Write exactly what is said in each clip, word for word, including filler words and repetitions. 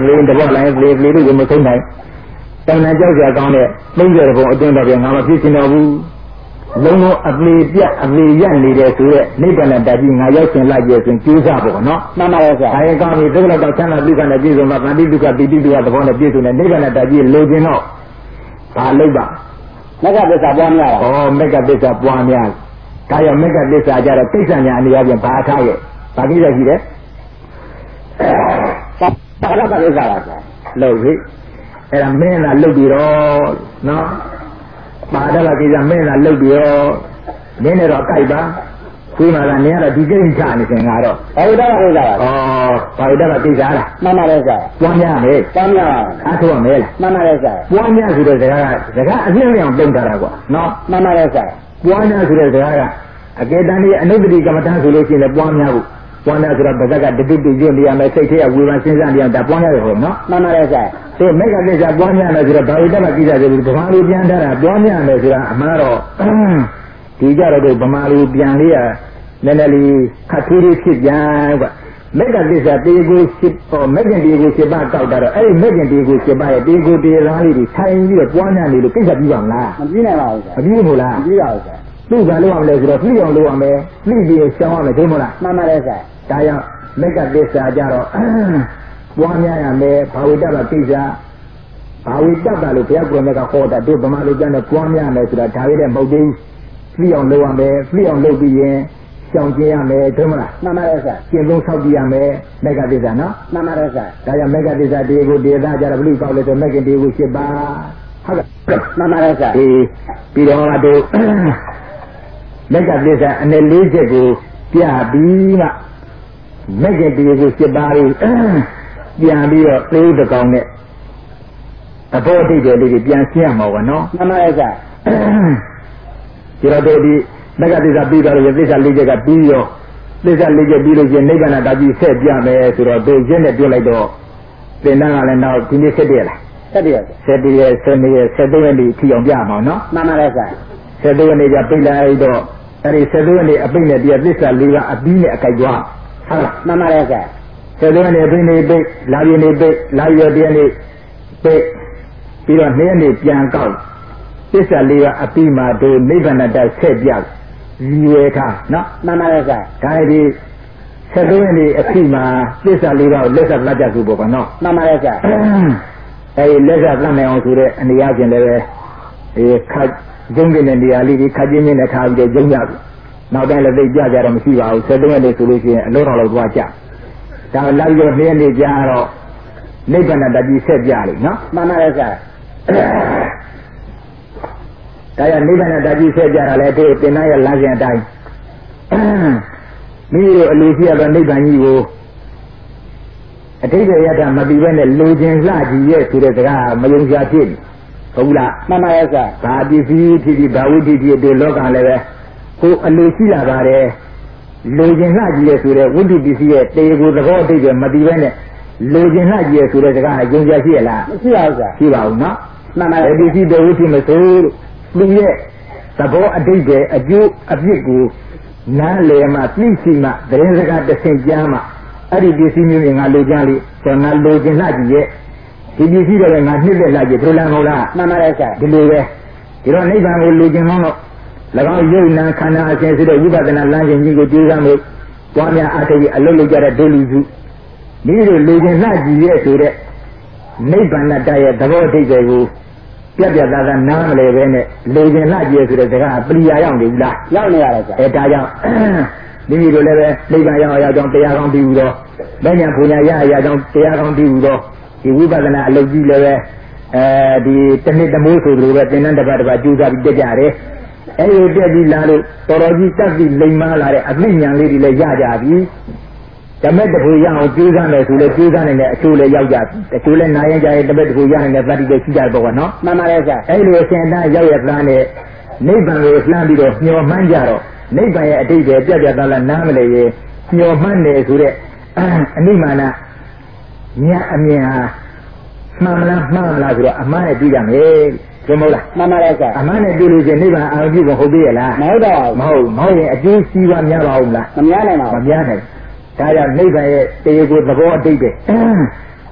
လေးတဘောလိုင်းလေးလေးတို့မဆုံးနိုင်တဏှာကြောက်ကြကောင်းတဲ့သုံးရတဲ့ဘုံအတွင်းတော့ပြန်ငါမဖြစ်ချင်တော့ဘူးလုံးလုံးအသေးပြတ်အသေးရနေတယ်ဆိုတော့နိဗ္ဗာန်တတိငါရောက်ရှင်လိုက်ရဆိုရင်ကျိုးစားပေါ့နော်မှန်ပါရဲ့ဆရာဒါရင်ကောင်းပြီသုခလောက်တော့ချမ်းသာဒုက္ခနဲ့ပြည့်စုံမှာဗန္တိဒုက္ခပိတိဒုက္ခသဘောနဲ့ပြည့်စုံတဲ့နိဗ္ဗာန်တတိလိုချင်တော့ဘာလုပ်ပါမက္ကသစ္စာပွားများတာဩမက္ကသစ္စာပွားများဒါရောမက္ကသစ္စာကြတော့သိစ္စာညာအနေအချင်းဘာထားရဲ့ဘာကိစ္စရှိတယ်ဘာဘာကသစ္စာလားလို့ပြီအဲ့ဒါမင်းလာလုတ်ပြီးတော့နော်ပါဒကကိစ္စမင်းလာလုတ်ပြီးတော့မင်းနဲ့တော့ကြိုက်ပါဒီမှာကနင်းကတော့ဒီကိစ္စနေစင်ကတော့ဘာဝိတ္တကကိစ္စလားဩဘာဝိတ္တကကိစ္စလားမှန်ပါတယ်ဆရာပွားများမယ်ပွားများအားထုတ်ရမယ်လားမှန်ပါတယ်ဆရာပွားများဆိုတဲ့စကားကစကားအလင်းလျောင်တုံးထားတာကွာနော်မှန်ပါတယ်ဆရာပွားများဆိုတဲ့စကားကအကေတန်ဒီအနုပတိကမ္မဋ္ဌာန်းဆိုလို့ရှိရင်လည်းပွားများဖို့ပွားများဆိုတော့ဗဇက်ကတတိတိကျွတ်နေရမယ်စိတ်ထဲကဝေဖန်စဉ်းစားနေရတာပွားများတယ်ဟုတ်နော်မှန်ပါတယ်ဆရာဒီမိကကိစ္စပွားများမယ်ဆိုတော့ဘာဝိတ္တကကိစ္စဆိုပြီးဗမာလူပြန်ထားတာပွားများမယ်ဆိုတာအမှားတော့ဒီကြတော့ဗမာလူပြန်လေးရနည်းနည်းလေးခက်သေးသေးဖြစ်ပြန်ကွမက္ကသစ္စာတေကိုရှိပေါ်မက္ကတေကိုရှိပါကောက်တာတော့အဲ့ဒီမက္ကတေကိုရှိပါရဲ့တေကိုတေသားလေးတွေထိုင်ပြီးတော့ပွားများနေလို့ကိစ္စပြီးပါမလားမပြီးနိုင်ပါဘူးဆရာမပြီးဘူးလားမပြီးပါဘူးဆရာသူ့ကလုပ်ရမလဲဆိုတော့ပြည့်အောင်လုပ်ရမယ်ပြည့်ပြီးရှောင်းရမယ်သိမို့လားမှန်ပါတယ်ဆရာဒါကြောင့်မက္ကသစ္စာကြတော့ပွားများရမယ်ဘာဝိတ္တကကိစ္စဘာဝိတ္တကလို့ဘုရားကိုယ်နဲ့ကဟောတာတို့ဗမာလူကျမ်းနဲ့ပွားများမယ်ဆိုတာဒါရတဲ့မဟုတ်သေးဘူးပြည့်အောင်လုပ်ရမယ်ပြည့်အောင်လုပ်ပြီးရင်ရှောင်ကျင်ရမယ်သိမလားမှန်ပါတယ်ဆရာကျင့်သုံးဆောက်တည်ရမယ်မက္ကသစ္စာနော်မှန်ပါတယ်ဆရာဒါကြောင့်မက္ကသစ္စာတေကိုတေသားကြတော့ဘုလူကောက်လို့ဆိုမက္ကတေကို၈ပါးဟုတ်ကဲ့မှန်ပါတယ်ဆရာဒီပြီးတော့တို့မက္ကသစ္စာအနေလေးချက်ကိုပြပြီးမှမက္ကတေကို၈ပါးကိုပြန်ပြီးတော့သေတကောင်နဲ့အဘောအတိတ်တွေလေးပြန်ရှင်းရမှာပါနော်မှန်ပါတယ်ဆရာဒီတော့တို့ဒီမက္ကသစ္စာပြီးတော့ရသစ္စာလေးချက်ကပြီးရောသစ္စာလေးချက်ပြီးလို့ရှိရင်နိဗ္ဗာန်တာကြီးဆက်ပြမယ်ဆိုတော့တို့ရင်းနဲ့ပြောလိုက်တော့သင်္นานကလည်းနောက်ဒီနေ့ဆက်တည်းလားဆက်တည်းဆက်တည်းရဲ့ဆက်နေရဲ့ဆက်သုံးရက်ဒီထီအောင်ပြမှာနော်မှန်ပါတယ်ဆရာဆက်သုံးရက်နေကြပြိလိုက်တော့အဲ့ဒီဆက်သုံးရက်နေအပိတ်နဲ့တရားသစ္စာလေးကအပြီးနဲ့အကြိုက်သွားဟုတ်လားမှန်ပါတယ်ဆရာဆက်သုံးရက်နေအပိတ်နေပိတ်လာပြင်းနေပိတ်လာရတရားနေပိတ်ပြီးတော့နေ့နေ့ပြန်ကောက်သစ္စာလေးကအပြီးမှာတို့နိဗ္ဗာန်တဆက်ပြရည်ရွယ်ထားနော်မှန်ပါတယ်ဆရာဒါဒီဆက်သွင်းနေအဖြစ်မှာသစ္စာလေးပါးကိုလက်ဆက်လက်ကြစုပေါ့ကွာနော်မှန်ပါတယ်ဆရာအဲဒီလက်ဆက်လက်နိုင်အောင်ဆိုတဲ့အနေအချင်းလည်းပဲဒီခတ်ကျုံးတဲ့နေရာလေးဒီခတ်ချင်းချင်းနဲ့ထားပြီးတော့ကျုံးကြပြီနောက်တိုင်းလည်းသိကြကြတော့မရှိပါဘူးဆက်သွင်းနေဆိုလို့ရှိရင်အလုံးတော်လောက်သွားကြဒါလိုက်ရောနေ့နေ့ကြာတော့နိဗ္ဗာန်တတိဆက်ပြလိမ့်နော်မှန်ပါတယ်ဆရာဒါရနိဗ္ဗာန်တတိဆက်ကြတာလေဒီသင်္นานရဲ့လမ်းစဉ်အတိုင်းမိတို့အလိုရှိရသောနိဗ္ဗာန်ကြီးကိုအတိတ်ရတ္တမပြီးဘဲနဲ့လိုချင်လှကြည့်ရဲ့ဆိုတဲ့စကားမယုံကြဖြစ်ဟုတ်လားမှန်ပါရဲ့ဆရာဘာပစ္စည်းဖြစ်ဖြစ်ဘာဝိတ္တိဖြစ်ဒီလောကလည်းပဲကိုအလိုရှိလာပါတယ်လိုချင်လှကြည့်ရဲ့ဆိုတဲ့ဝိတ္တိပစ္စည်းရဲ့တေကိုသဘောအတိတ်ကမပြီးဘဲနဲ့လိုချင်လှကြည့်ရဲ့ဆိုတဲ့စကားယုံကြရှိရလားမရှိပါဘူးဆရာရှိပါဘူးနော်မှန်ပါရဲ့ပစ္စည်းတေဝိတ္တိမဆိုးလူရဲ့သဘောအတိတ်ရဲ့အကျိုးအပြစ်ကိုနားလည်မှသိရှိမှသတင်းစကားတစ်ဆင့်ကြားမှအဲ့ဒီပစ္စည်းမျိုးတွေငါလိုချင်လိကျွန်တော်လိုချင်လှကြည့်ရဲ့ဒီပစ္စည်းတွေငါနှိမ့်သက်လှကြည့်ဒုလန်ဟုတ်လားမှန်ပါတယ်ဆရာဒီလိုပဲဒီတော့နိဗ္ဗာန်ကိုလိုချင်မှတော့၎င်းယုံနာခန္ဓာအစဉ်ဆိုတဲ့ဝိပဿနာလမ်းစဉ်ကြီးကိုကြိုးစားလို့ပွားများအားထုတ်ပြီးအလုပ်လုပ်ကြတဲ့ဒုလူစုမိတို့လိုချင်လှကြည့်ရဲ့ဆိုတဲ့နိဗ္ဗာန်တရဲ့သဘောအတိတ်တွေကိုပြတ်ပြတ်သားသားနားမလဲပဲနဲ့လိုချင်လှကြည့်ဆိုတဲ့စကားပရိယာရောက်နေပြီလားရောက်နေရတယ်ဆရာအဲဒါကြောင့်မိမိတို့လည်းပဲနိဗ္ဗာန်ရောက်ရောက်ကြောင်းတရားကောင်းပြီးဘူးတော့မဉ္ဇဉ်ပူညာရရကြောင်းတရားကောင်းပြီးဘူးတော့ဒီဝိပဿနာအလုပ်ကြီးလည်းပဲအဲဒီတစ်နှစ်တမိုးဆိုလိုပဲသင်္นานတစ်ပတ်တစ်ပတ်ကြိုးစားပြီးတက်ကြတယ်အဲဒီတက်ပြီးလာလို့တော်တော်ကြီးတက်ပြီးလိမ်မာလာတဲ့အသိဉာဏ်လေးတွေလည်းရကြပြီဓမ္မတခုရအောင်ကြိုးစားမယ်ဆိုလေကြိုးစားနေတဲ့အချိုးလည်းရောက်ကြပြီအချိုးလည်းနာရင်ကြရင်တပတ်တခုရနေတဲ့သတ္တိတွေရှိကြတော့ကွာနော်မှန်ပါတယ်ဆရာအဲဒီလိုအရှင်သားရောက်ရသားနဲ့နိဗ္ဗာန်ကိုလှမ်းပြီးတော့မျှော်မှန်းကြတော့နိဗ္ဗာန်ရဲ့အတိတ်ပဲပြတ်ပြတ်သားသားနားမလဲရင်မျှော်မှန်းနေဆိုတဲ့အနိမာနညအမြင်ဟာမှန်မလားမှန်မလားဆိုတော့အမှားနဲ့ပြီးကြမယ်ကျမဟုတ်လားမှန်ပါတယ်ဆရာအမှားနဲ့ပြီးလို့ချင်းနိဗ္ဗာန်အာရုံပြုဖို့ဟုတ်သေးရဲ့လားမဟုတ်တော့မဟုတ်မဟုတ်ရင်အကျိုးစီးပွားများပါဦးလားမများနိုင်ပါဘူးမများနိုင်ဒါကြောင့်နိဗ္ဗာန်ရဲ့တရားကိုသဘောအတိတ်ပဲ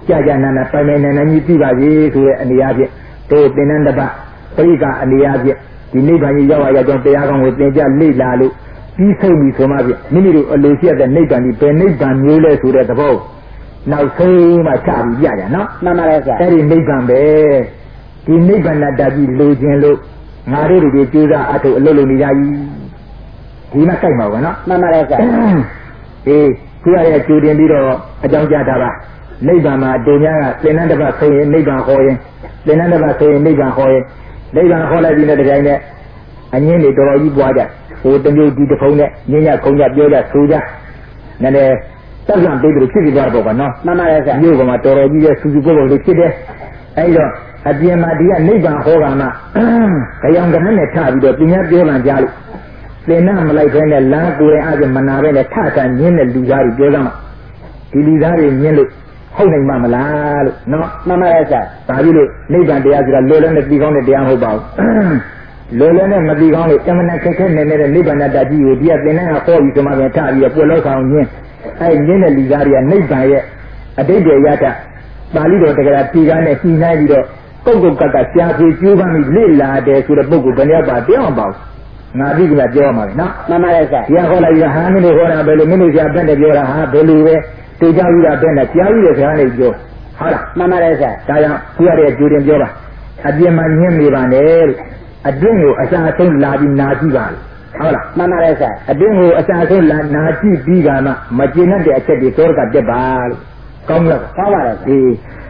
ကြာကြာနာနာပိုင်ပိုင်နိုင်နိုင်ကြီးပြပါစေဆိုတဲ့အနေအချင်းတို့သင်္นานတပတ်ပရိကအနေအချင်းဒီနိဗ္ဗာန်ကြီးရောက်ရကြောင်းတရားကောင်းကိုသင်ကြလေ့လာလို့ပြီးဆုံးပြီဆိုမှဖြင့်မိမိတို့အလိုရှိတဲ့နိဗ္ဗာန်ကြီးဘယ်နိဗ္ဗာန်မျိုးလဲဆိုတဲ့သဘောနောက်ဆုံးမှချပြီးပြကြနော်မှန်ပါလေဆရာအဲ့ဒီနိဗ္ဗာန်ပဲဒီနိဗ္ဗာန်တကြီးလိုခြင်းလို့ငါတို့တွေကြိုးစားအထုအလုပ်လုပ်နေကြကြီးဒီမှာကြိုက်မှာပဲနော်မှန်ပါလေဆရာအေးခုရရဲ့ကြိုတင်ပြီးတော့အကြောင်းကြားတာပါနိဗ္ဗာန်မှာတို့များကသင်္นานတပတ်ဆိုရင်နိဗ္ဗာန်ဟောရင်သင်္นานတပတ်ဆိုရင်နိဗ္ဗာန်ဟောရင်နိဗ္ဗာန်ဟောလိုက်ပြီးတဲ့တိုင်းနဲ့အငင်းတွေတော်တော်ကြီးပွားကြဟိုတမျိုးဒီတစ်ဖုံနဲ့ညညခုံကြပြောကြဆိုကြနည်းနည်းတက်ကြံပေးပြီးဖြစ်ပြီးသွားတော့ပေါ့နော်မှန်ပါလေဆရာမြို့ကမှာတော်တော်ကြီးရဲ့စူစူပုတ်ပုတ်လေးဖြစ်တယ်အဲဒီတော့အပြင်မှာဒီကနိဗ္ဗာန်ဟောကမှခရောင်ကနဲ့ထပြီးတော့ပြညာပြောမှကြားလို့သင်္นานမလိုက်ခဲနဲ့လမ်းကိုယ်ရင်အပြင်မနာပဲနဲ့ထထညင်းတဲ့လူသားတွေပြောကြမှာဒီလူသားတွေညင်းလို့ဟုတ်နိုင်မှာမလားလို့နော်မှန်ပါရဲ့ဆရာဒါပြီးလို့နိဗ္ဗာန်တရားဆိုတာလောလောနဲ့ပြီးကောင်းတဲ့တရားမဟုတ်ပါဘူးလောလောနဲ့မပြီးကောင်းလို့အမှန်ခက်ခဲနေနေတဲ့နိဗ္ဗာန်တကြီးကိုဒီကသင်္นานကဟောပြီးဆိုမှပြန်ထပြီးတော့ပွက်လို့ဆောင်ညင်းအဲညင်းတဲ့လူသားတွေကနိဗ္ဗာန်ရဲ့အတိတ်တွေရတာပါဠိတော်တကယ်ပြည်ကားနဲ့ညှိနှိုင်းပြီးတော့ပုဂ္ဂိုလ်ကကရှားပြေကျိုးပန်းပြီးလေ့လာတယ်ဆိုတဲ့ပုဂ္ဂိုလ်ဘယ်နဲ့ပါပြောင်းပါဘူးငါပြီးကပြောမှာလေနော်မှန်ပါရဲ့ဆရာဒီကဟောလိုက်ရဟာမင်းတို့ဟောတာဘယ်လိုမင်းတို့ဆရာဘက်နဲ့ပြောတာဟာဘယ်လိုပဲတေချာပြီးတာဘက်နဲ့ကြားပြီးတဲ့ဆရာနဲ့ပြောဟုတ်လားမှန်ပါရဲ့ဆရာဒါကြောင့်ခုရတဲ့ကြိုတင်ပြောပါအပြင်မှာညင်းနေပါနဲ့လို့အတွင်းကိုအစာအဆုံးလာပြီးနာကြည့်ပါလို့ဟုတ်လားမှန်ပါရဲ့ဆရာအတွင်းကိုအစာအဆုံးလာနာကြည့်ပြီးကမှမကျေနပ်တဲ့အချက်တွေသောကတက်ပါလို့ကောင်းလားကောင်းပါလားဒီ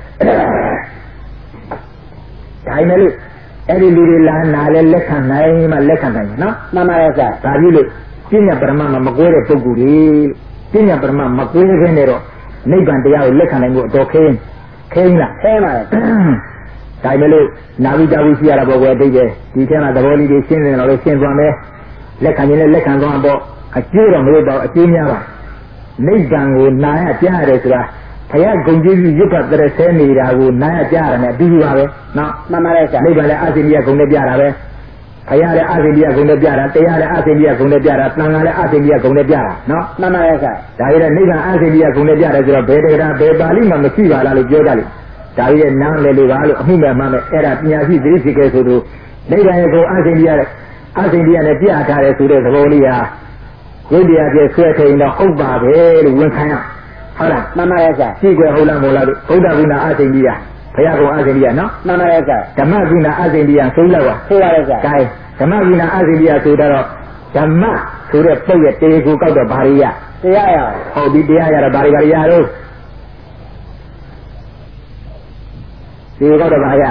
ဒါမှမဟုတ်အဲ့ဒီလူတွေလာနာလဲလက်ခံနိုင်မှလက်ခံနိုင်နော်မှန်ပါရဲ့ဆရာဒါကြီးလို့ပညာပရမမှာမကွဲတဲ့ပုဂ္ဂိုလ်တွေပညာပရမမကွဲခဲနေတော့နိဗ္ဗာန်တရားကိုလက်ခံနိုင်ဖို့အတော်ခင်းခင်းလားခင်းပါလေဒါမှမဟုတ်နာဝိတာဝိရှိရတာပေါ့ကွယ်အတိတ်ပဲဒီထဲမှာသဘောလေးတွေရှင်းနေတော့လို့ရှင်းသွားမယ်လက်ခံရင်လည်းလက်ခံသွားတော့အကျိုးတော့မလို့တော့အကျိုးများပါနိဗ္ဗာန်ကိုနာရကြားရတယ်ဆိုတာဘုရားဂုံကျေးဇူးရွတ်ပတ်တဲ့ဆဲနေတာကိုနာရကြားရတယ်နဲ့အတူတူပါပဲနော်မှန်ပါလေဆရာနိဗ္ဗာန်လည်းအစိမ့်ကြီးဂုံနဲ့ပြတာပဲဘုရားလည်းအစိမ့်ကြီးဂုံနဲ့ပြတာတရားလည်းအစိမ့်ကြီးဂုံနဲ့ပြတာသံဃာလည်းအစိမ့်ကြီးဂုံနဲ့ပြတာနော်မှန်ပါလေဆရာဒါရတဲ့နိဗ္ဗာန်အစိမ့်ကြီးဂုံနဲ့ပြတယ်ဆိုတော့ဘယ်တရားဘယ်ပါဠိမှမရှိပါလားလို့ပြောကြတယ်ဒါရတဲ့နားလေလို့ပါလို့အမှုမဲ့မှမဲ့အဲ့ဒါပညာရှိသိသိကဲဆိုလို့နိဗ္ဗာန်ရဲ့ကိုအစိမ့်ကြီးရဲ့အစိမ့်ကြီးနဲ့ပြထားတယ်ဆိုတဲ့သဘောလေးဟာဝိတ္တရားပြဆွဲထိန်တော့ဟုတ်ပါပဲလို့ဝန်ခံရဟုတ်လားမှန်ပါရဲ့ဆရာရှိကြဟုတ်လားမဟုတ်လားလို့ဘုဒ္ဓဂုဏအစိမ့်ကြီးဟာဘုရားကုံအစိမ့်ကြီးဟာနော်မှန်ပါရဲ့ဆရာဓမ္မဂုဏအစိမ့်ကြီးဟာသုံးလောက်ပါဆိုပါရဲ့ဆရာဒါဓမ္မဂုဏအစိမ့်ကြီးဟာဆိုတော့ဓမ္မဆိုတဲ့ပုတ်ရဲ့တေကိုကောက်တော့ဘာရိယတရားရဟုတ်ဒီတရားရတော့ဘာရိဘာရိယတော့ဒီကောက်တော့ဘာရ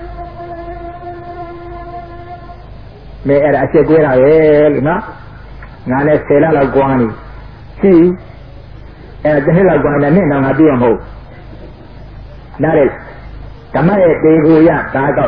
မဲအဲ့ဒါအချက်ကွဲတာပဲလို့နော်ငါနဲ့ဆယ်လလောက်ကွာနေရှိအဲတစ်နှစ်လောက်ကွာနေနဲ့တော့ငါပြည့်အောင်မဟုတ်နားလေဓမ္မရဲ့တေကိုရဒါတော့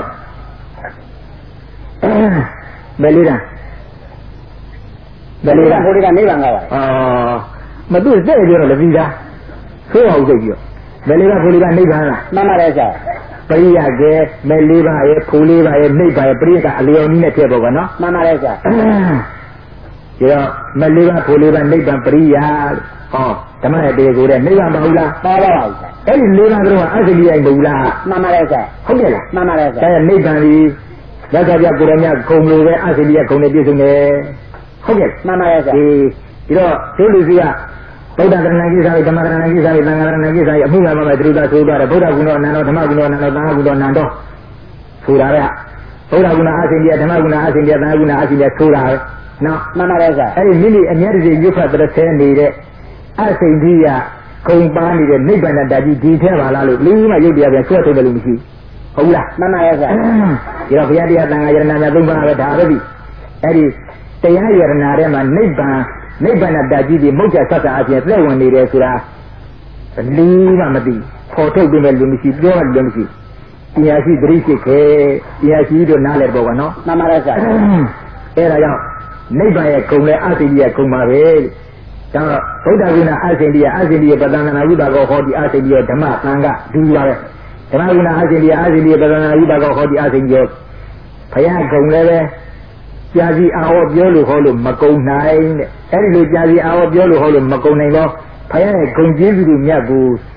ဘယ်လိုလဲဘယ်လိုလဲဘုရားနိဗ္ဗာန်ကပါအော်မတွေ့တဲ့ပြောတော့လည်းပြီးသားဆိုးအောင်စိတ်ပြီးတော့ဘယ်လိုလဲဘုရားနိဗ္ဗာန်လားမှန်ပါတယ်ဆရာပရိယကဲမဲလေးပါရဲ့ဖူလေးပါရဲ့နှိပ်ပါရဲ့ပရိယကအလျော်နည်းနဲ့ထည့်ပေါ့ကွာနော်မှန်ပါတယ်ဆရာဒီတော့မလေးပါဖူလေးပါနှိပ်ပါပရိယဟောဓမ္မရဲ့တေကိုတဲ့နှိပ်ပါမဟုတ်လားပါပါပါဆရာအဲ့ဒီလေးပါကတော့အစိရိယမဟုတ်လားမှန်ပါတယ်ဆရာဟုတ်တယ်လားမှန်ပါတယ်ဆရာဒါနှိပ်ပါဒီရသပြကိုရမြဂုံလိုပဲအစိရိယဂုံနဲ့ပြည့်စုံတယ်ဟုတ်ကဲ့မှန်ပါတယ်ဆရာဒီဒီတော့ဒုလူစီကဗုဒ္ဓကရဏကိစ္စဓမ္မကရဏကိစ္စသံဃာကရဏကိစ္စအမှုမှန်မှန်သူတို့သာဆိုကြတယ်ဗုဒ္ဓဂုဏအနန္တောဓမ္မဂုဏအနန္တောသံဃာဂုဏအနန္တောဆိုတာပဲဗုဒ္ဓဂုဏအစိရိယဓမ္မဂုဏအစိရိယသံဃာဂုဏအစိရိယဆိုတာပဲနော်မှန်ပါတယ်ဆရာအဲ့ဒီမိမိအမြဲတည်းရွတ်ဖတ်တဲ့ဆဲနေတဲ့အစိရိယဂုံပါနေတဲ့နိဗ္ဗာန်တကြီးဒီထဲပါလားလို့လူကြီးမှရုပ်တရားပြန်ဆွဲထုတ်တယ်လို့မရှိဟုတ်လားမှန်ပါရဲ့ဆရာဒီတော့ဘုရားတရားသံဃာယရဏများသုံးပါးပဲဒါပဲပြီအဲ့ဒီတရားယရဏထဲမှာနိဗ္ဗာန်နိဗ္ဗာန်တကြီးဒီမုတ်ချဆက်တာအပြင်သက်ဝင်နေတယ်ဆိုတာလူမှမသိပေါ်ထုတ်ပြီးမဲ့လူမရှိပြောတယ်လူမရှိတရားရှိသတိရှိခဲတရားရှိတို့နားလဲပေါ့ကွာနော်မှန်ပါရဲ့ဆရာအဲ့ဒါကြောင့်နိဗ္ဗာန်ရဲ့ဂုံလဲအစိရိယဂုံပါပဲဒါတော့ဗုဒ္ဓဂုဏအစိရိယအစိရိယပဒနာဝိပါကောဟောဒီအစိရိယဓမ္မသံဃဒူပါပဲဓမ္မဂုဏအစိရိယအစိရိယပဒနာဝိပါကောဟောဒီအစိရိယဘုရားဂုံလည်းပဲကြာစီအာဟောပြောလို့ဟောလို့မကုံနိုင်တဲ့အဲ့ဒီလိုကြာစီအာဟောပြောလို့ဟောလို့မကုံနိုင်တော့ဘုရားရဲ့ဂုံကျေးဇူးတွေမြတ်ကို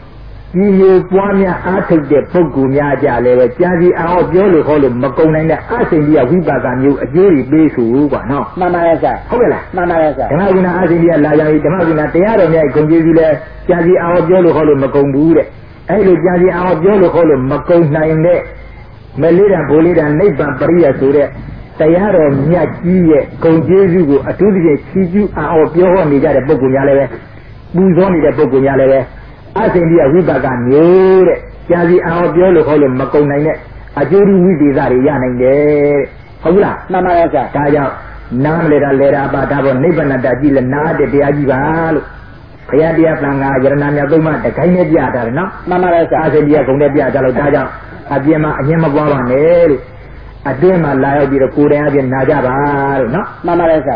ဒီလိုပွားများအားထုတ်တဲ့ပုဂ္ဂိုလ်များကြလည်းပဲကြာစီအောင်ပြောလို့ခေါ်လို့မကုန်နိုင်တဲ့အစိမ့်ကြီးဝိပါကမျိုးအကျိုးတွေပေးဆိုကွာနော်မှန်ပါရဲ့ဆရာဟုတ်ကဲ့လားမှန်ပါရဲ့ဆရာဓမ္မဂုဏအစိမ့်ကြီးလာရောက်ဓမ္မဂုဏတရားတော်များဂုဏ်ကျေးဇူးလဲကြာစီအောင်ပြောလို့ခေါ်လို့မကုန်ဘူးတဲ့အဲ့လိုကြာစီအောင်ပြောလို့ခေါ်လို့မကုန်နိုင်တဲ့မလေးတံဘိုးလေးတံနိဗ္ဗာန်ပရိယဆိုတဲ့တရားတော်မြတ်ကြီးရဲ့ဂုဏ်ကျေးဇူးကိုအထူးသဖြင့်ချီးကျူးအောင်ပြောဟောနေကြတဲ့ပုဂ္ဂိုလ်များလည်းပဲပူဇော်နေတဲ့ပုဂ္ဂိုလ်များလည်းပဲအစိမ့်ကြီးဝိပါကမျိုးတဲ့ကြာစီအောင်ပြောလို့ခေါ်လို့မကုန်နိုင်တဲ့အကျိုးဝိသေသတွေရနိုင်တယ်ဟုတ်ပြီလားမှန်ပါရဲ့ဆရာဒါကြောင့်နားမလဲတာလဲတာပါဒါပေါ်နိဗ္ဗာန်တကြည့်လဲနားတဲ့တရားကြီးပါလို့ဘုရားတရားသံဃာယရဏမြတ်သုံးပါးတခိုင်းနဲ့ပြတာလေနော်မှန်ပါရဲ့ဆရာအစိမ့်ကြီးဂုဏ်နဲ့ပြကြလို့ဒါကြောင့်အပြင်းမှာအငင်းမပွားပါနဲ့လို့အတွင်းမှာလာရောက်ပြီးတော့ကိုယ်တိုင်အပြင်းနာကြပါလို့နော်မှန်ပါရဲ့ဆရာ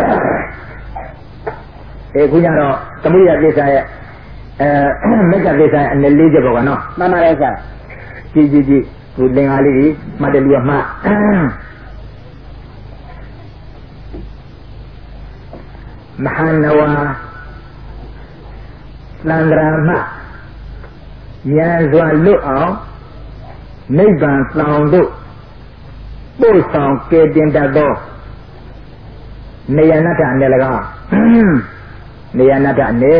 အဲခုညတော့သမုဒိယကိစ္စရဲ့အဲမေတ္တာကိစ္စရဲ့အနေလေးချက်ပေါ့ကနော်မှန်ပါရဲ့ဆရာကြည့်ကြည့်ကြည့်ဒီလင်္ကာလေးကြီးမှတ်တယ်လူကမှမဟာနဝသံဃာမဉာဏ်စွာလွတ်အောင်နိဗ္ဗာန်ဆောင်တို့ပို့ဆောင်ကယ်တင်တတ်သောနေယနာတအနေ၎င်းနေယနာတအနေ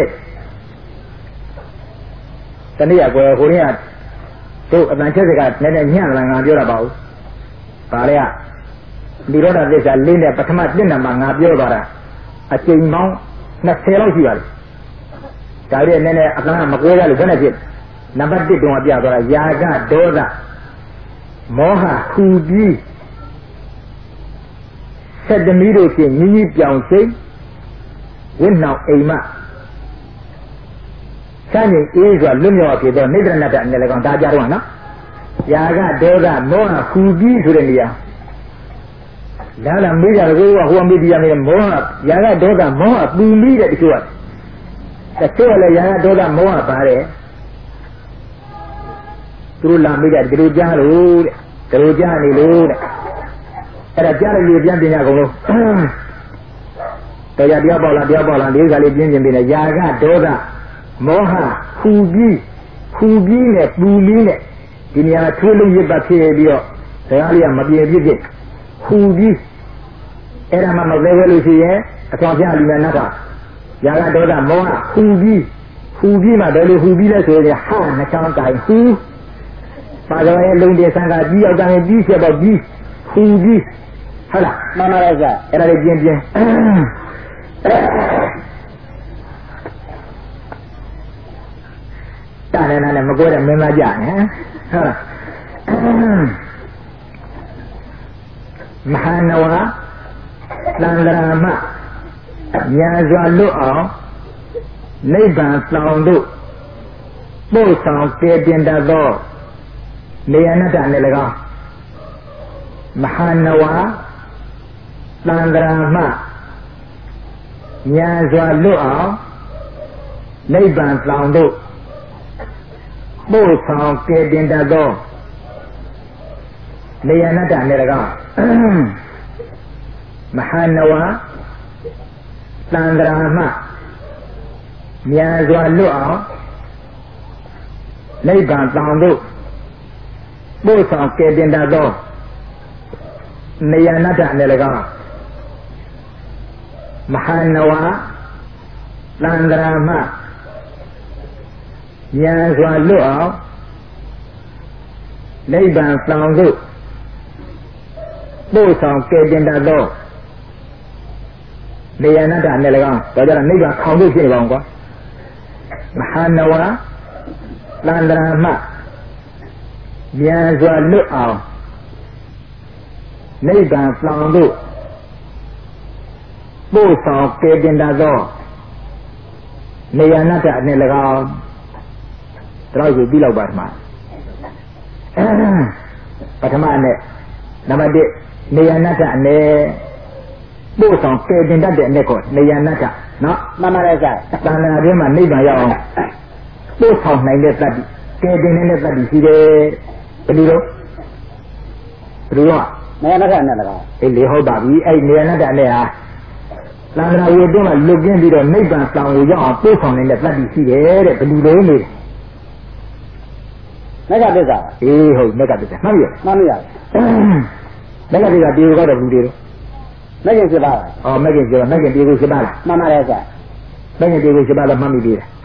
တနည်းကွယ်ကိုရင်းကတို့အတန်ချက်စကနည်းနည်းညံ့လာငါပြောတာပါဘူးဗါလေကဒီရောတာသစ္စာလေးနဲ့ပထမတစ်နံပါတ်ငါပြောသွားတာအချိန်ပေါင်းနှစ်ဆယ်လောက်ရှိပါလိမ့်ဒါပြည့်နည်းနည်းအကန့်မကွဲရလို့ဘယ်နဲ့ဖြစ်နံပါတ်တစ်တုန်းကပြသွားတာယာကဒေါသမောဟခူပြီးဆက်သမီးတို့ဖြင့်ညီညီပြောင်စိတ်ဝိနှောင်အိမ်မစံရင်အေးစွာလွတ်မြောက်ဖြစ်သောနိဗ္ဗာန်တအနေလည်းကောင်းဒါကြတော့နော်ယာကဒေါသမောဟခူပြီးဆိုတဲ့နေရာလာလာမေးကြတယ်ကိုကဟိုမေးတရားမေးမောဟယာကဒေါသမောဟပူမိတဲ့တချို့ကတချို့ကလည်းယာကဒေါသမောဟပါတယ်သူတို့လာမေးကြတယ်ဒီလိုကြားလို့တဲ့ဒီလိုကြားနေလို့တဲ့အဲ့ဒါကြားလို့လေပြန်ပြင်ရကုန်လို့တရားတရားပေါ့လားတရားပေါ့လားဒီဥစ္စာလေးပြင်းပြင်းပြနေယာကဒေါသမောဟခူပြီးခူပြီးနဲ့ပူပြီးနဲ့ဒီနေရာမှာထိုးလို့ရစ်ပတ်ဖြစ်ပြီးတော့စကားလေးကမပြေပြစ်ဖြစ်ခူပြီးအဲ့ဒါမှမလဲခဲ့လို့ရှိရင်အတော်ပြလူများနောက်ကယာကဒေါသမောဟခူပြီးခူပြီးမှဘယ်လိုခူပြီးလဲဆိုရင်ဟာနှချောင်းတိုင်ခူပါတော်ရဲ့လုံတဲ့ဆံကကြီးရောက်တယ်ကြီးချက်တော့ကြီးခူပြီးဟုတ်လားမှန်ပါရဲ့ဆရာအဲ့ဒါလေးပြင်းပြင်းတာနေနေမကွဲတဲ့မင်းသားကြနေဟုတ်လားမဟာနဝသံဃာမညာစွာလွတ်အောင်နိဗ္ဗာန်ဆောင်တို့ပို့ဆောင်ကယ်တင်တတ်သောနေယနာတနဲ့၎င်းမဟာနဝသံဃာမညာစွာလွတ်အောင်နိဗ္ဗာန်ဆောင်တို့ပို့ဆောင်ကယ်တင်တတ်သောနေယနာတနဲ့၎င်းမဟာနဝသံဃာမညာစွာလွတ်အောင်နိဗ္ဗာန်ဆောင်တို့ပို့ဆောင်ကယ်တင်တတ်သောနေယနာတနဲ့၎င်းမဟာနဝသံဃာမညာစွာလွတ်အောင်နိဗ္ဗာန်ဆောင်တို့ပို့ဆောင်ကယ်တင်တတ်သောနေယနာတနဲ့၎င်းဒါကြတော့နိဗ္ဗာန်ခေါင်လို့ဖြစ်နေပါအောင်ကွာမဟာနဝသံဃာမညာစွာလွတ်အောင်နိဗ္ဗာန်ဆောင်တို့ပို့ဆောင်ကယ်တင်တတ်သောနေယနာတနဲ့၎င်းတော့ယူပြီးလောက်ပါဒီမှာပထမနဲ့နံပါတ်တစ်နေယနာတနဲ့ပို့ဆောင်ကယ်တင်တတ်တဲ့အနဲ့ကိုနေယနာတနော်မှန်ပါတယ်ဆရာတဏှာအတွင်းမှာနိဗ္ဗာန်ရောက်အောင်ပို့ဆောင်နိုင်တဲ့တတ္တိကယ်တင်တဲ့တတ္တိရှိတယ်ဘယ်လိုလဲဘယ်လိုလဲနေယနာတနဲ့၎င်းအေးလေဟုတ်ပါပြီအဲ့နေယနာတနဲ့ဟာသံဃာဝိအတွင်းမှာလွတ်ကင်းပြီးတော့နိဗ္ဗာန်ဆောင်ကိုရောက်အောင်ပို့ဆောင်နေတဲ့တတ္တိရှိတယ်တဲ့ဘယ်လိုလဲနေမက္ကသစ္စာအေးဟုတ်မက္ကသစ္စာမှတ်ပြီမှတ်မိရတယ်မက္ကသစ္စာပြေကတော့ဘူးတွေတော့မက္ကဖြစ်ပါလားအော်မက္ကပြေတော့မက္ကပြေကိုဖြစ်ပါလားမှန်ပါတယ်ဆရာမက္ကပြေကိုဖြစ်ပါလားမှတ်မိပြီလား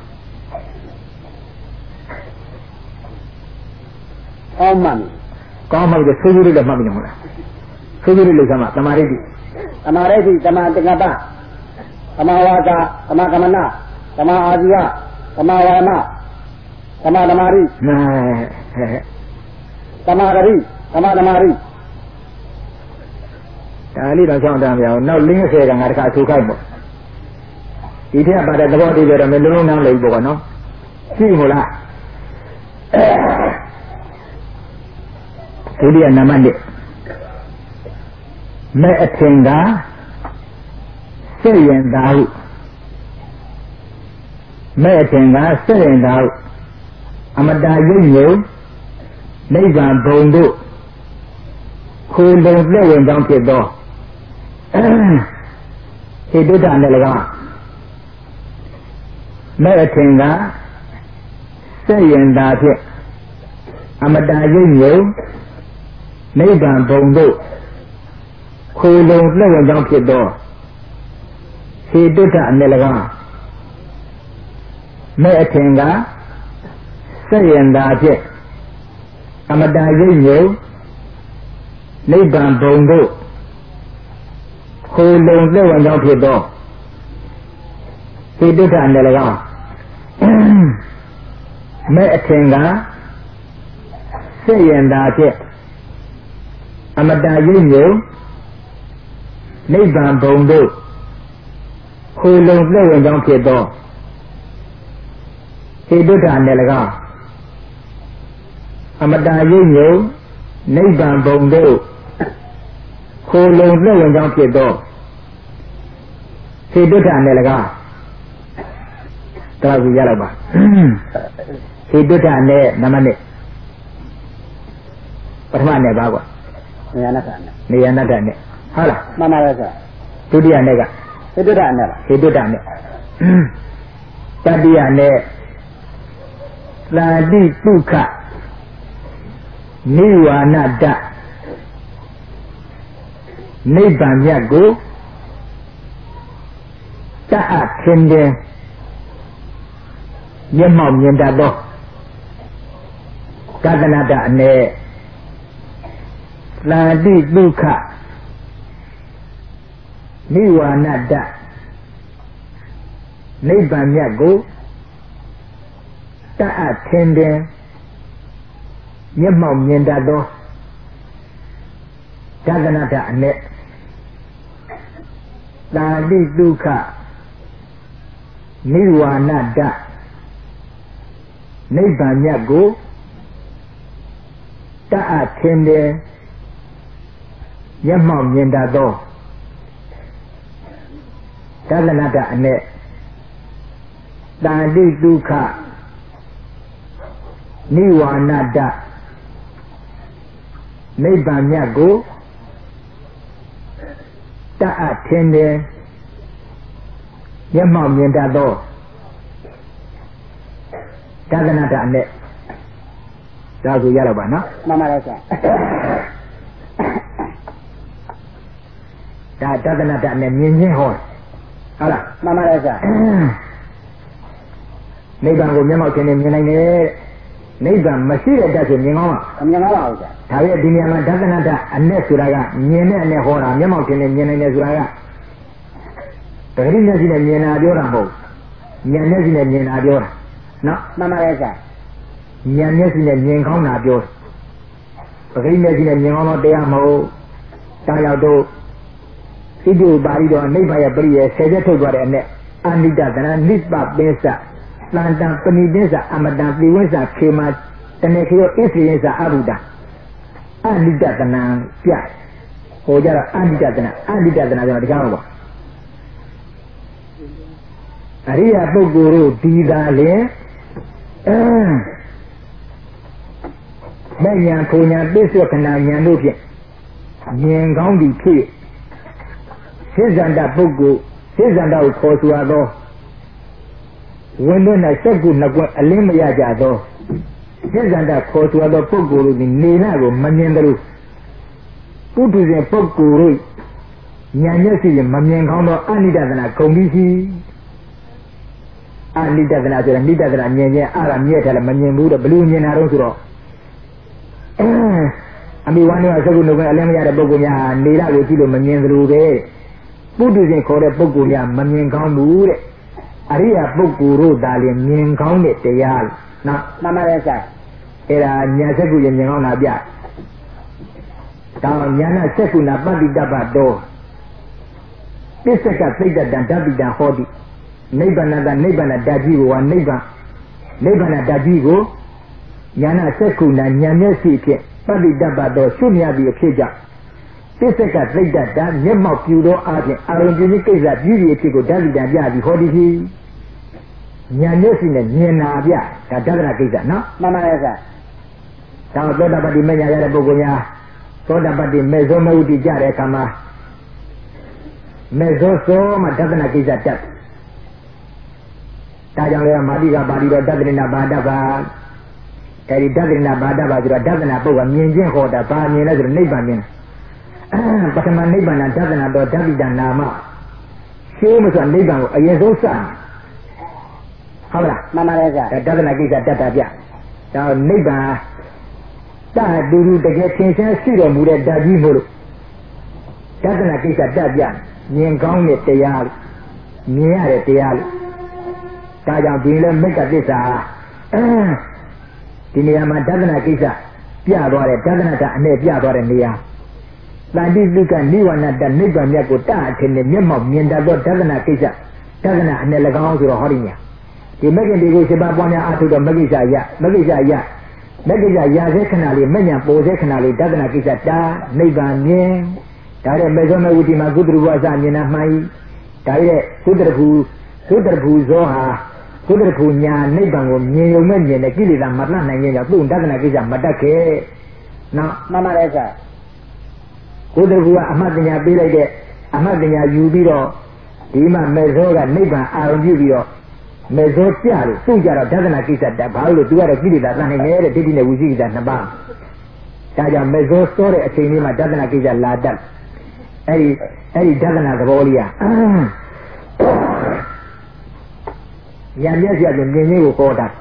အောင်းမှန်ကောင်းမှပြီဆိုးဆိုးလေးလည်းမှတ်မိတယ်မဟုတ်လားဆိုးဆိုးလေးလို့ဆိုမှသမာဓိတိသမာဓိတိသမာတက္ကပသမာဝါစာသမာကမ္မနာသမာအာဇီဝသမာဝါမသမာဓမ္မာရိနဲသမာဂရိသမာဓမ္မာရိဒါလေးတော့ကြောင်းတမ်းပြအောင်နောက်၄၀ကငါတခါထူခိုက်ပေါ့ဒီထက်ပါတဲ့သဘောတည်းကြတော့မလုံးလုံးနားလို့ပေါ့နော်ရှိမို့လားဒုတိယနံပါတ်တစ်မဲ့အထင်ကစိတ်ရင်သာဟုမဲ့အထင်ကစိတ်ရင်သာဟုအမတယုံယုံနိဗ္ဗာန်ဘုံတို့ခိုးလုံလက်ဝင်ကြောင်းဖြစ်သောဟိတုဒ္ဒနဲ့၎င်းမဲ့အထင်ကစိတ်ရင်သာဖြင့်အမတယုံယုံနိဗ္ဗာန်ဘုံတို့ခိုးလုံလက်ဝင်ကြောင်းဖြစ်သောဟိတုဒ္ဒနဲ့၎င်းမဲ့အထင်ကစိတ်ရင်သာဖြင့်အမတယုံယုံနိဗ္ဗာန်ဘုံတို့ခိုးလုံလက်ဝင်ကြောင်းဖြစ်သောဟိတုဒ္ဒနဲ့၎င်းမဲ့အထင်ကစိတ်ရင်သာဖြင့်အမတယုံယုံနိဗ္ဗာန်ဘုံတို့ခိုးလုံလက်ဝင်ကြောင်းဖြစ်သောဟိတုဒ္ဒနဲ့၎င်းအမတယုံယုံနိဗ္ဗာန်ဘုံတို့ခိုးလုံလက်ဝင်ကြောင်းဖြစ်သောဟိတုဒ္ဒနဲ့၎င်းတော်ပြီရတော့ပါဟိတုဒ္ဒနဲ့နမနဲ့ပထမနဲ့ပါကွာနေယနာတနဲ့နေယနာတနဲ့ဟုတ်လားမှန်ပါရဲ့ဆရာဒုတိယနဲ့ကဟိတုဒ္ဒနဲ့လားဟိတုဒ္ဒနဲ့တတိယနဲ့သာတိဒုက္ခနိဝါနတနိဗ္ဗာန်မြတ်ကိုတအထင်တယ်မျက်မှောက်မြင်တတ်သောကသနတအနဲ့သာတိဒုက္ခနိဝါနတနိဗ္ဗာန်မြတ်ကိုတအထင်တယ်မျက်မှောက်မြင်တတ်သောကသနတအနဲ့သာတိဒုက္ခနိဝါနတနိဗ္ဗာန်မြတ်ကိုတအထင်တယ်မျက်မှောက်မြင်တတ်သောကသနတအနဲ့သာတိဒုက္ခနိဝါနတနိဗ္ဗာန်မြတ်ကိုတအထင်တယ်မျက်မှောက်မြင်တတ်သောကသနတအနဲ့ဒါဆိုရတော့ပါနော်မှန်ပါတယ်ဆရာဒါတသနတနဲ့မြင်ချင်းဟောဟုတ်လားမှန်ပါတယ်ဆရာနိဗ္ဗာန်ကိုမျက်မှောက်ခြင်းနဲ့မြင်နိုင်တယ်နိဗ္ဗာန်မရှိတဲ့တတ်ဆိုမြင်ကောင်းလားမြင်ကောင်းပါဘူးဆရာဒါပေမဲ့ဒီနေရာမှာဒသနတအနဲ့ဆိုတာကမြင်တဲ့အနဲ့ဟောတာမျက်မှောက်ခြင်းနဲ့မြင်နိုင်တယ်ဆိုတာကတကယ်မျက်စိနဲ့မြင်တာပြောတာမဟုတ်ဉာဏ်မျက်စိနဲ့မြင်တာပြောတာနော်မှန်ပါတယ်ဆရာဉာဏ်မျက်စိနဲ့မြင်ကောင်းတာပြောပဂိမျက်စိနဲ့မြင်ကောင်းတော့တရားမဟုတ်တာရောက်တော့ဣတိပါဠိတော်နိဗ္ဗာန်ရဲ့ပရိယေဆယ်ချက်ထုတ်သွားတဲ့အနဲ့အနိတ္တသနာနိပ္ပပင်းစသန္တံပဏိပင်းစအမတံပိဝိဇ္ဇခေမတနေခေယောဣသိယဇအဘုဒ္ဓအနိတ္တသနာပြဟိုကြတော့အနိတ္တသနာအနိတ္တသနာဆိုတော့တရားတော့ပါအရိယာပုဂ္ဂိုလ်တို့ဒီသာလေအင်းမဲ့ညာပူညာပိစ္ဆေခဏညာတို့ဖြင့်မြင်ကောင်းသည်ဖြစ်စိဇန္တပုဂ္ဂိုလ်စိဇန္တကိုခေါ်ဆိုရသောဝိနည်း၌စက္ကုနှစ်ကွအလင်းမရကြသောစိစ္ဆန္ဒခေါ်ဆိုသောပုဂ္ဂိုလ်တို့သည်နေနာကိုမမြင်သလိုပုထုဇဉ်ပုဂ္ဂိုလ်တို့ညာမျက်စိမမြင်ကောင်းသောအနိဒသနာဂုံပြီးရှိအနိဒသနာဆိုတဲ့နိဒသနာမြင်ခြင်းအားရမြဲတယ်လည်းမမြင်ဘူးတဲ့ဘလို့မြင်တာတော့ဆိုတော့အမိဝမ်းနဲ့စကုနှုတ်ကအလင်းမရတဲ့ပုဂ္ဂိုလ်များနေရကိုကြည့်လို့မမြင်သလိုပဲပုထုဇဉ်ခေါ်တဲ့ပုဂ္ဂိုလ်များမမြင်ကောင်းဘူးတဲ့အရိယာပုဂ္ဂိုလ်တို့သာလျှင်မြင်ကောင်းတဲ့တရားနော်မှန်ပါတယ်ဆရာအဲ့ဒါညာစကုရဲ့မြင်ကောင်းတာပြတောင်းညာနာစကုနာပฏิတ္တပတောပစ္စကသိတ္တတံဓပိတံဟောတိနိဗ္ဗာန်တနိဗ္ဗာန်ဓာကြီးကိုဟာနိဗ္ဗာန်နိဗ္ဗာန်ဓာကြီးကိုညာနာစကုနာညာမျက်စိဖြင့်ပฏิတ္တပတောရှုမြတ်ပြီးအဖြစ်ကြောင့်ပစ္စကသိတ္တတံမျက်မှောက်ပြူသောအားဖြင့်အာရုံပြုခြင်းကိစ္စပြည်ပြီးအဖြစ်ကိုဓာပိတံပြပြီးဟောတိရှိညာမျက်စိနဲ့မြင်နာပြဒါဓာတနာကိစ္စနော်မှန်ပါတယ်ဆရာဒါသောတာပတ္တိမညာရတဲ့ပုဂ္ဂိုလ်များသောတာပတ္တိမေဇောမဝတိကြတဲ့အခါမှာမေဇောစောမှာဓာတနာကိစ္စတက်ဒါကြောင့်လေမာတိကပါဠိတော်ဓာတနာဘာဒဘာအဲဒီဓာတနာဘာဒဘာဆိုတော့ဓာတနာပုဂ္ဂိုလ်မြင်ခြင်းဟောတာဘာမြင်လဲဆိုတော့နိဗ္ဗာန်မြင်ပထမနိဗ္ဗာန်ဓာတနာတော်ဓာတိတနာမရှင်းမဆိုနိဗ္ဗာန်ကိုအရင်ဆုံးစဟုတ်လားမှန်ပါတယ်ဗျာဓာတနာကိစ္စတက်တာပြဒါနိဗ္ဗာန်တတူတူတကယ်သင်ရှားရှိတော်မူတဲ့ဓာတ်ကြီးမို့လို့ဓာတနာကိစ္စတက်ပြမြင်ကောင်းတဲ့တရားလို့မြင်ရတဲ့တရားလို့ဒါကြောင့်ဒီလဲမိက္ခသစ္စာဒီနေရာမှာဓာတနာကိစ္စပြသွားတဲ့ဓာတနာကအနဲ့ပြသွားတဲ့နေရာတန်တိတုကနိဝရဏတနိဗ္ဗာန်မြတ်ကိုတအထင်နဲ့မျက်မှောက်မြင်တတ်သောဓာတနာကိစ္စဓာတနာအနဲ့၎င်းဆိုတော့ဟောဒီညာဒီမဂ္ဂင်ဒီကိုစေပါပွားများအားထုတ်တော့မဂ္ဂိစ္စယမဂ္ဂိစ္စယမဂ္ဂိစ္စရာစေခဏလေးမညံပေါ်စေခဏလေးဓာတနာကိစ္စတာနိဗ္ဗာန်မြင်ဒါတဲ့မေဇောမဝတိမှာကုသရဘဝအစမြင်တာမှန်ဒါရဲ့ကုသရဘူကုသရဘူဇောဟာကုသရဘူညာနိဗ္ဗာန်ကိုမြင်ုံမဲ့မြင်တဲ့ကိလေသာမတတ်နိုင်ခြင်းကြောင့်သူ့ဓာတနာကိစ္စမတတ်ခဲ့နော်မှန်ပါတယ်ဆရာကုသရဘူကအမှတ်ပညာပေးလိုက်တဲ့အမှတ်ပညာယူပြီးတော့ဒီမှာမေဇောကနိဗ္ဗာန်အာရုံပြုပြီးတော့မေဇောပြလို့သူ့ကြတော့ဓာတနာကိစ္စတက်ဘာလို့သူကတော့ကိလေသာတတ်နိုင်တယ်တဲ့ဒိဋ္ဌိနဲ့ဝိသိကိစ္စနှစ်ပါးဒါကြောင့်မေဇောစောတဲ့အချိန်လေးမှာဓာတနာကိစ္စလာတတ်အဲ့ဒီအဲ့ဒီဓာတနာသဘောလေးကညာမျက်စိကမြင်ခြင်းကိုဟောတာ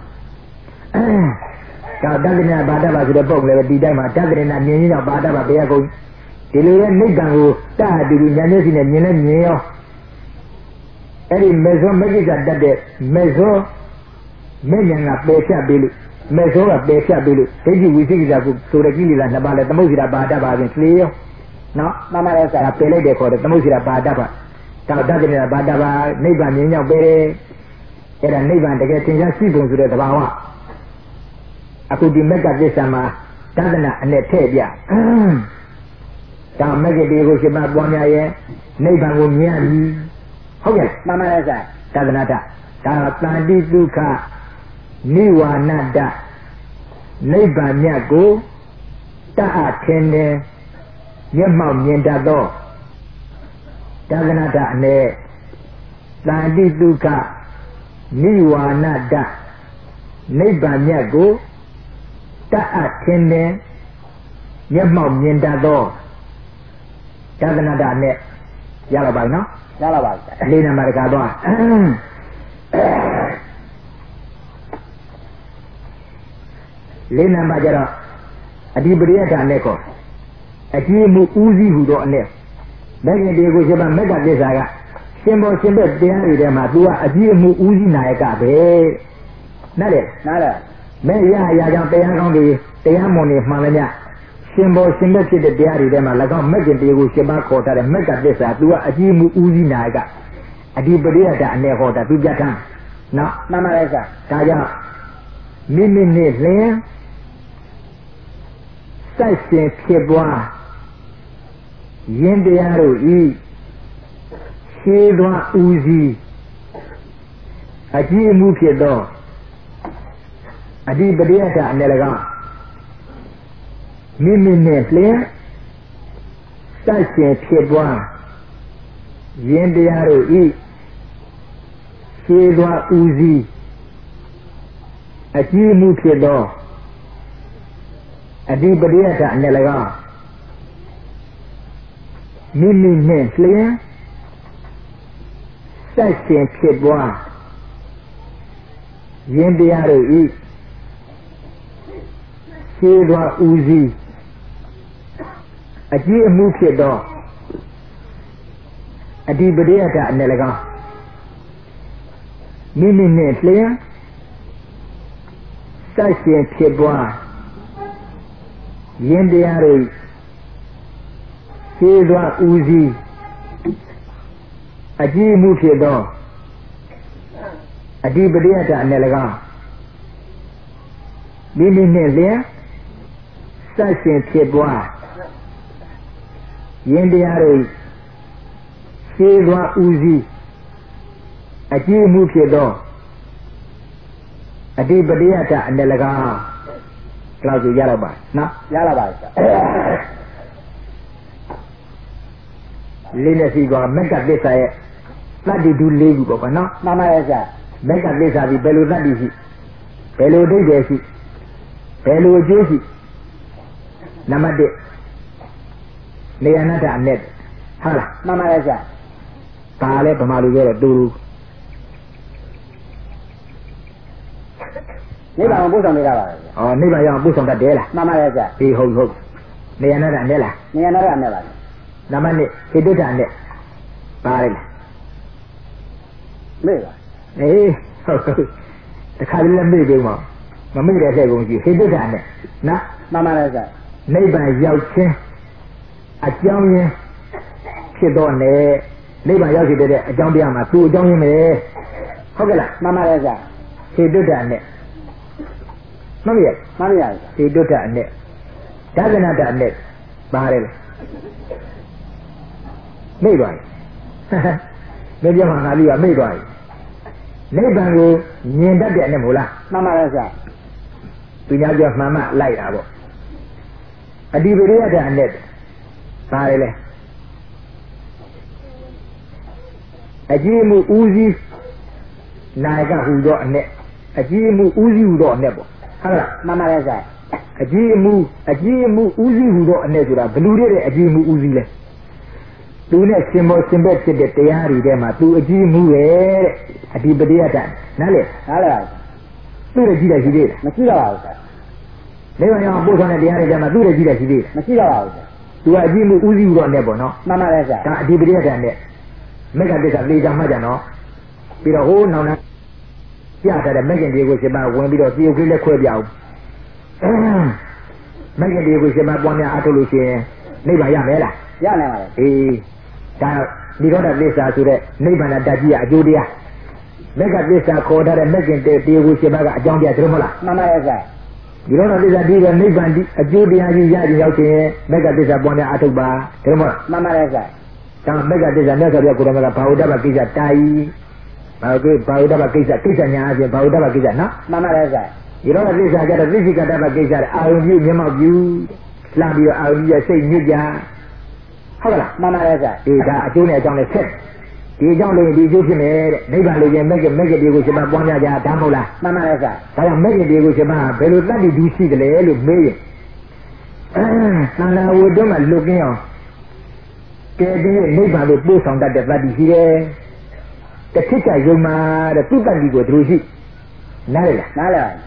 ဒါဓာတနာဘာဒဘာဆိုတဲ့ပုံလည်းဒီတိုင်းမှာဓာတနာမြင်ခြင်းကြောင့်ဘာဒဘာတရားကုန်ဒီလိုရဲ့နိဗ္ဗာန်ကိုတတ်တူတူညာမျက်စိနဲ့မြင်လဲမြင်ရောအဲ့ဒီမေဇောမဂ္ဂိကတတ်တဲ့မေဇောမေညာကပယ်ဖြတ်ပေးလို့မေဇောကပယ်ဖြတ်ပေးလို့ဒိဋ္ဌိဝိသိကိစ္စကိုဆိုတဲ့ကိလေသာနှစ်ပါးလဲသမုတ်စီတာဘာဒဘာပြင်လေရောနော်မှန်ပါတယ်ဆရာပယ်လိုက်တယ်ခေါ်တယ်သမုတ်စီတာဘာဒဘာဒါတတ်တဲ့ဘာဒဘာနိဗ္ဗာန်မြင်ရောက်ပဲအဲ့ဒါနိဗ္ဗာန်တကယ်သင်္ချာရှိပုံဆိုတဲ့သဘာဝအခုဒီမက္ကသစ္စာမှာတဒနာအနဲ့ထည့်ပြဒါမက္ကတိကိုရှင်မပွားများရဲ့နိဗ္ဗာန်ကိုမြင်ရပြီဟုတ်ကဲ့မှန်ပါတယ်ဆရာတဒနာတဒါတန်တိဒုက္ခနိဝါဏတနိဗ္ဗာန်မြတ်ကိုတအထင်တယ်မျက်မှောက်မြင်တတ်သောတဒနာတအနဲ့တန်တိဒုက္ခနိဝါဏတနိဗ္ဗာန်မြတ်ကိုတအထင်တယ်မျက်မှောက်မြင်တတ်သောတဒနာတအနဲ့ရတော့ပါနော်ရတော့ပါလေးနံပါတ်ကသွားလေးနံပါတ်ကျတော့အဓိပရိယတာနဲ့ကောအကြည့်မှုဦးစီးဟူသောအနဲ့မဂ္ဂင်ဒီကိုရှင်မမက္ကသစ္စာကရှင်ဘောရှင်ဘက်တရားတွေထဲမှာ तू ကအကြည့်မှုဦးစီးနာယကပဲနားလေနားလေမဲရရကြောင့်တရားကောင်းတွေတရားမွန်တွေမှန်လည်းညရှင်ဘောရှင်ဘက်ဖြစ်တဲ့တရားတွေထဲမှာ၎င်းမဂ္ဂင်ဒီကိုရှင်မခေါ်ထားတဲ့မက္ကသစ္စာ तू ကအကြည့်မှုဦးစီးနာယကအဓိပရိယတာအနေဟောတာ तू ပြတ်ထားနော်မှန်ပါလေဆရာဒါကြောင့်မိမိနဲ့လင်းစိုက်ရှင်ဖြစ်ပွားယင်းတရားတို့ဤရှေးသွားဦးစီးအကြည့်မှုဖြစ်သောအဓိပတိယတာအနေ၎င်းမိမိနဲ့လင်းစိုက်ရှင်ဖြစ်ပွားယင်းတရားတို့ဤရှေးသွားဦးစီးအကြည့်မှုဖြစ်သောအဓိပတိယတအနေ၎င်းမိမိနှင့်လျင်စိုက်ရှင်ဖြစ်ပွားယင်းတရားတို့ဤရှင်းသောဦးစီးအကြည့်အမှုဖြစ်သောအဓိပတိယတအနေ၎င်းမိမိနှင့်လျင်စိုက်ရှင်ဖြစ်ပွားယင်းတရားတို့ရှင်းသောဦးစီးအကြည့်မှုဖြစ်သောအဓိပတိယတအနေ၎င်းမိမိနှင့်လျင်စိုက်ရှင်ဖြစ်ပွားယင်းတရားတို့ရှင်းသောဦးစီးအကြည့်မှုဖြစ်သောအဓိပတိယတအနေ၎င်းလောက်ကြရတော့ပါနော်ရလာပါပြီလေးနဲ့စီကမက်ကသစ္စာရဲ့သတ္တိဒုလေးခုပေါ့ကွာနော်မှန်ပါရဲ့ဆရာမက်ကသစ္စာပြီးဘယ်လိုသတ္တိရှိဘယ်လိုဒိဋ္ဌိရှိဘယ်လိုအကျိုးရှိနံပါတ်တစ်နေယနာတအနဲ့ဟုတ်လားမှန်ပါရဲ့ဆရာဒါလည်းဗမာလူပြောတော့တူတူနိဗ္ဗာန်ကိုပို့ဆောင်နေတာပါပဲ။အော်နိဗ္ဗာန်ရောက်ပို့ဆောင်တတ်တယ်လား။မှန်ပါရဲ့ဆရာ။ဒီဟုတ်ဟုတ်။နေယနာတနဲ့လား။နေယနာတနဲ့ပါ။နံပါတ်နှစ်ဟိတုတ္တနဲ့ပါရလား။မေ့ပါ။အေးဟုတ်ဟုတ်။တခါလေးလည်းမေ့ပြီမော။မမေ့တဲ့တဲ့ကုန်ကြီးဟိတုတ္တနဲ့နော်။မှန်ပါရဲ့ဆရာ။နိဗ္ဗာန်ရောက်ခြင်းအကြောင်းရင်းဖြစ်တော့နဲ့နိဗ္ဗာန်ရောက်ရှိတဲ့အကြောင်းတရားမှာသူ့အကြောင်းရင်းပဲ။ဟုတ်ကဲ့လား။မှန်ပါရဲ့ဆရာ။ဟိတုတ္တနဲ့မှန်ပြီမှန်ပြီပါဟိတုတ္တအနဲ့ဒါသနာတအနဲ့ပါတယ်လေမိတ်ပါပြီမင်းပြောမှာငါပြီးတော့မိတ်သွားပြီနိဗ္ဗာန်ကိုမြင်တတ်တဲ့အနဲ့မဟုတ်လားမှန်ပါရဲ့ဆရာသူများပြောမှန်မှလိုက်တာပေါ့အဓိပတိယတအနဲ့ပါတယ်လေအကြည့်မှုဦးစီးနာယကဟူသောအနဲ့အကြည့်မှုဦးစီးဟူသောအနဲ့ပေါ့ဟုတ်လားမှန်ပါရဲ့ဆရာအကြည့်မှုအကြည့်မှုဦးစီးဟူသောအနဲ့ဆိုတာဘလူတဲ့အကြည့်မှုဦးစီးလဲသူနဲ့ရှင်မောရှင်ဘက်ဖြစ်တဲ့တရားတွေထဲမှာသူအကြည့်မှုပဲတဲ့အဓိပတိယတနားလေနားလေပါသူ့ရဲ့ကြည့်တယ်ရှိသေးတယ်မရှိတော့ပါဘူးဆရာနိဗ္ဗာန်ရောက်ပို့ဆောင်တဲ့တရားတွေထဲမှာသူ့ရဲ့ကြည့်တယ်ရှိသေးတယ်မရှိတော့ပါဘူးဆရာသူကအကြည့်မှုဦးစီးဟူသောအနဲ့ပေါ့နော်မှန်ပါရဲ့ဆရာဒါအဓိပတိယတနဲ့မက္ကသစ္စာလေးချမှတ်ကြနော်ပြီးတော့ဟိုးနောင်နာပြထားတဲ့မဂ္ဂင်တွေကိုရှင်မဝင်ပြီးတော့တရုတ်ကလေးလက်ခွဲပြအောင်မဂ္ဂင်တွေကိုရှင်မပွားများအားထုတ်လို့ရှိရင်နိဗ္ဗာန်ရမယ်လားရနိုင်ပါလေအေးဒါဒီတော့သစ္စာဆိုတဲ့နိဗ္ဗာန်တတ်ကြီးကအကျိုးတရားမဂ္ဂသစ္စာခေါ်ထားတဲ့မဂ္ဂင်တေတရားကိုရှင်မကအကြောင်းပြတယ်မဟုတ်လားမှန်ပါရဲ့ဆရာဒီတော့သစ္စာဒီတော့နိဗ္ဗာန်ဒီအကျိုးတရားကြီးရရင်ရောက်ခြင်းမဂ္ဂသစ္စာပွားများအားထုတ်ပါတယ်မဟုတ်လားမှန်ပါရဲ့ဆရာဒါမဂ္ဂသစ္စာမြတ်စွာဘုရားကိုယ်တော်ကဘာဝတ္တပကိစ္စတာယီဘာကိဘာဝတ္တပကိစ္စကိစ္စညာအပြင်ဘာဝတ္တပကိစ္စနော်မှန်ပါရဲ့ဆရာဒီတော့သစ္စာကြတော့သိစိကတ္တပကိစ္စအာယုံပြုမျက်မှောက်ပြုလှမ်းပြီးတော့အာယုံပြုစိတ်ညစ်ကြဟုတ်ကလားမှန်ပါရဲ့ဆရာဒီဒါအကျိုးနဲ့အကြောင်းနဲ့ဆက်ဒီအကြောင်းလို့ဒီအကျိုးဖြစ်မယ်တဲ့နိဗ္ဗာန်လို့ရင်မက်ကမက်ကဒီကိုရှင်မပွားများကြဒါမဟုတ်လားမှန်ပါရဲ့ဆရာဒါကြောင့်မက်ကဒီကိုရှင်မဘယ်လိုတတ်တည်ဒူးရှိတယ်လဲလို့မေးရင်အဲသန္တာဝတ္တမှာလွတ်ကင်းအောင်ကဲဒီနိဗ္ဗာန်လို့ပို့ဆောင်တတ်တဲ့တတ်တည်ရှိတယ်တခိကယုံမှာတဲ့သူတတ်တည်ကိုသူတို့ရှိနားလေလားနားလေပါ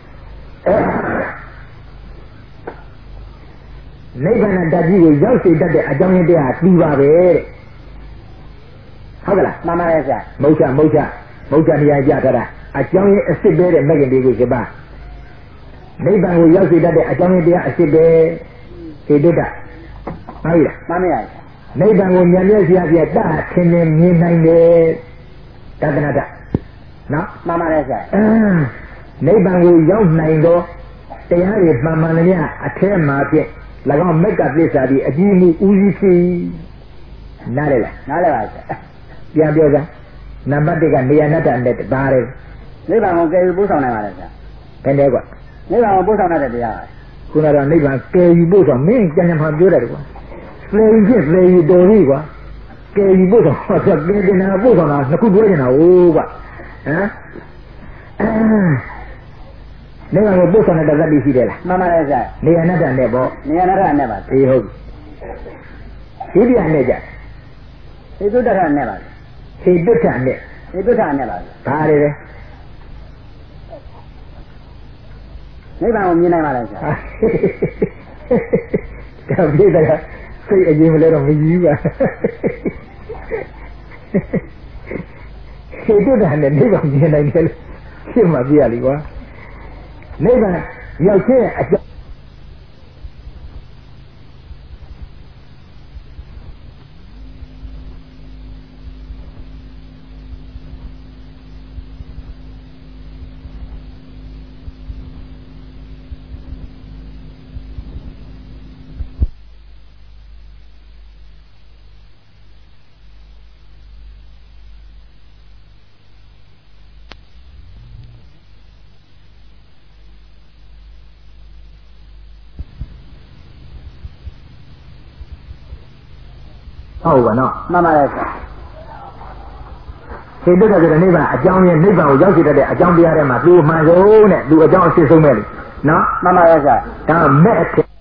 နိဗ္ဗာန်တတ်ကြီးကိုရောက်စေတတ်တဲ့အကြောင်းရင်းတရားပြီးပါပဲတဲ့ဟုတ်ကလားမှန်ပါရဲ့ဆရာမௌချမௌချမௌချတရားကြထားတာအကြောင်းရင်းအစစ်ပဲတဲ့မဂ္ဂင်တွေကိုရှင်ပါနိဗ္ဗာန်ကိုရောက်စေတတ်တဲ့အကြောင်းရင်းတရားအစစ်ပဲဒီတုတ္တမှန်ပြီလားမှန်ပါရဲ့နိဗ္ဗာန်ကိုဉာဏ်မျက်စိအပြည့်တတ်ထင်မြင်မြင်နိုင်တယ်တသနာတနော်မှန်ပါရဲ့ဆရာနိဗ္ဗာန်ကိုရောက်နိုင်တော့တရားတွေမှန်မှန်လည်းအထဲမှာဖြင့်၎င်းမက်ကသစ္စာဒီအကြည့်မှုဦးစီးဖြစ်နားလေလားနားလေပါဆရာပြန်ပြောစမ်းနံပါတ်တစ်ကနေယနာတနဲ့ပါတယ်နိဗ္ဗာန်ကိုကယ်ယူပို့ဆောင်နိုင်ပါလေဆရာဘယ်နဲ့ကွာနိဗ္ဗာန်ကိုပို့ဆောင်တဲ့တရားပါခုနကတော့နိဗ္ဗာန်ကယ်ယူပို့ဆောင်မင်းကြံကြံမှပြောတယ်ကွာလေဖြစ်လေယူတော်ပြီကွာကယ်ယူပို့ဆောင်ဟောကယ်တင်တာပို့ဆောင်တာနှစ်ခုပြောနေတာဟုတ်ကွာဟမ်နေကကိုပုစ္ဆာနဲ့တသက်တည်းရှိတယ်လားမှန်ပါတယ်ဆရာနေရနဲ့တန်နဲ့ပေါ့နေရနဲ့တန်နဲ့ပါအေးဟုတ်ဒီပြန်နဲ့ကြဒီတုတ္တရနဲ့ပါခြေတုထနဲ့ဒီတုတ္တရနဲ့ပါဘာတွေလဲနိဗ္ဗာန်ကိုမြင်နိုင်ပါလားဆရာဒါပြည့်တယ်စိတ်အရင်မလဲတော့မကြီးပါခြေတုထနဲ့နိဗ္ဗာန်မြင်နိုင်တယ်လို့ဖြစ်မှာပြရလိကွာနိဗ္ဗာန်ရောက်ခြင်းအကြောင်းဟုတ်ပါနော်မှန်ပါတယ်ဆရာခြေတုကဆိုတဲ့နိဗ္ဗာန်အကြောင်းရင်းနိဗ္ဗာန်ကိုရောက်ရှိတတ်တဲ့အကြောင်းတရားတွေမှာသူ့မှန်ဆုံးနဲ့သူ့အကြောင်းအစစ်ဆုံးပဲလေနော်မှန်ပါတယ်ဆရာဒါမဲ့အဖြစ်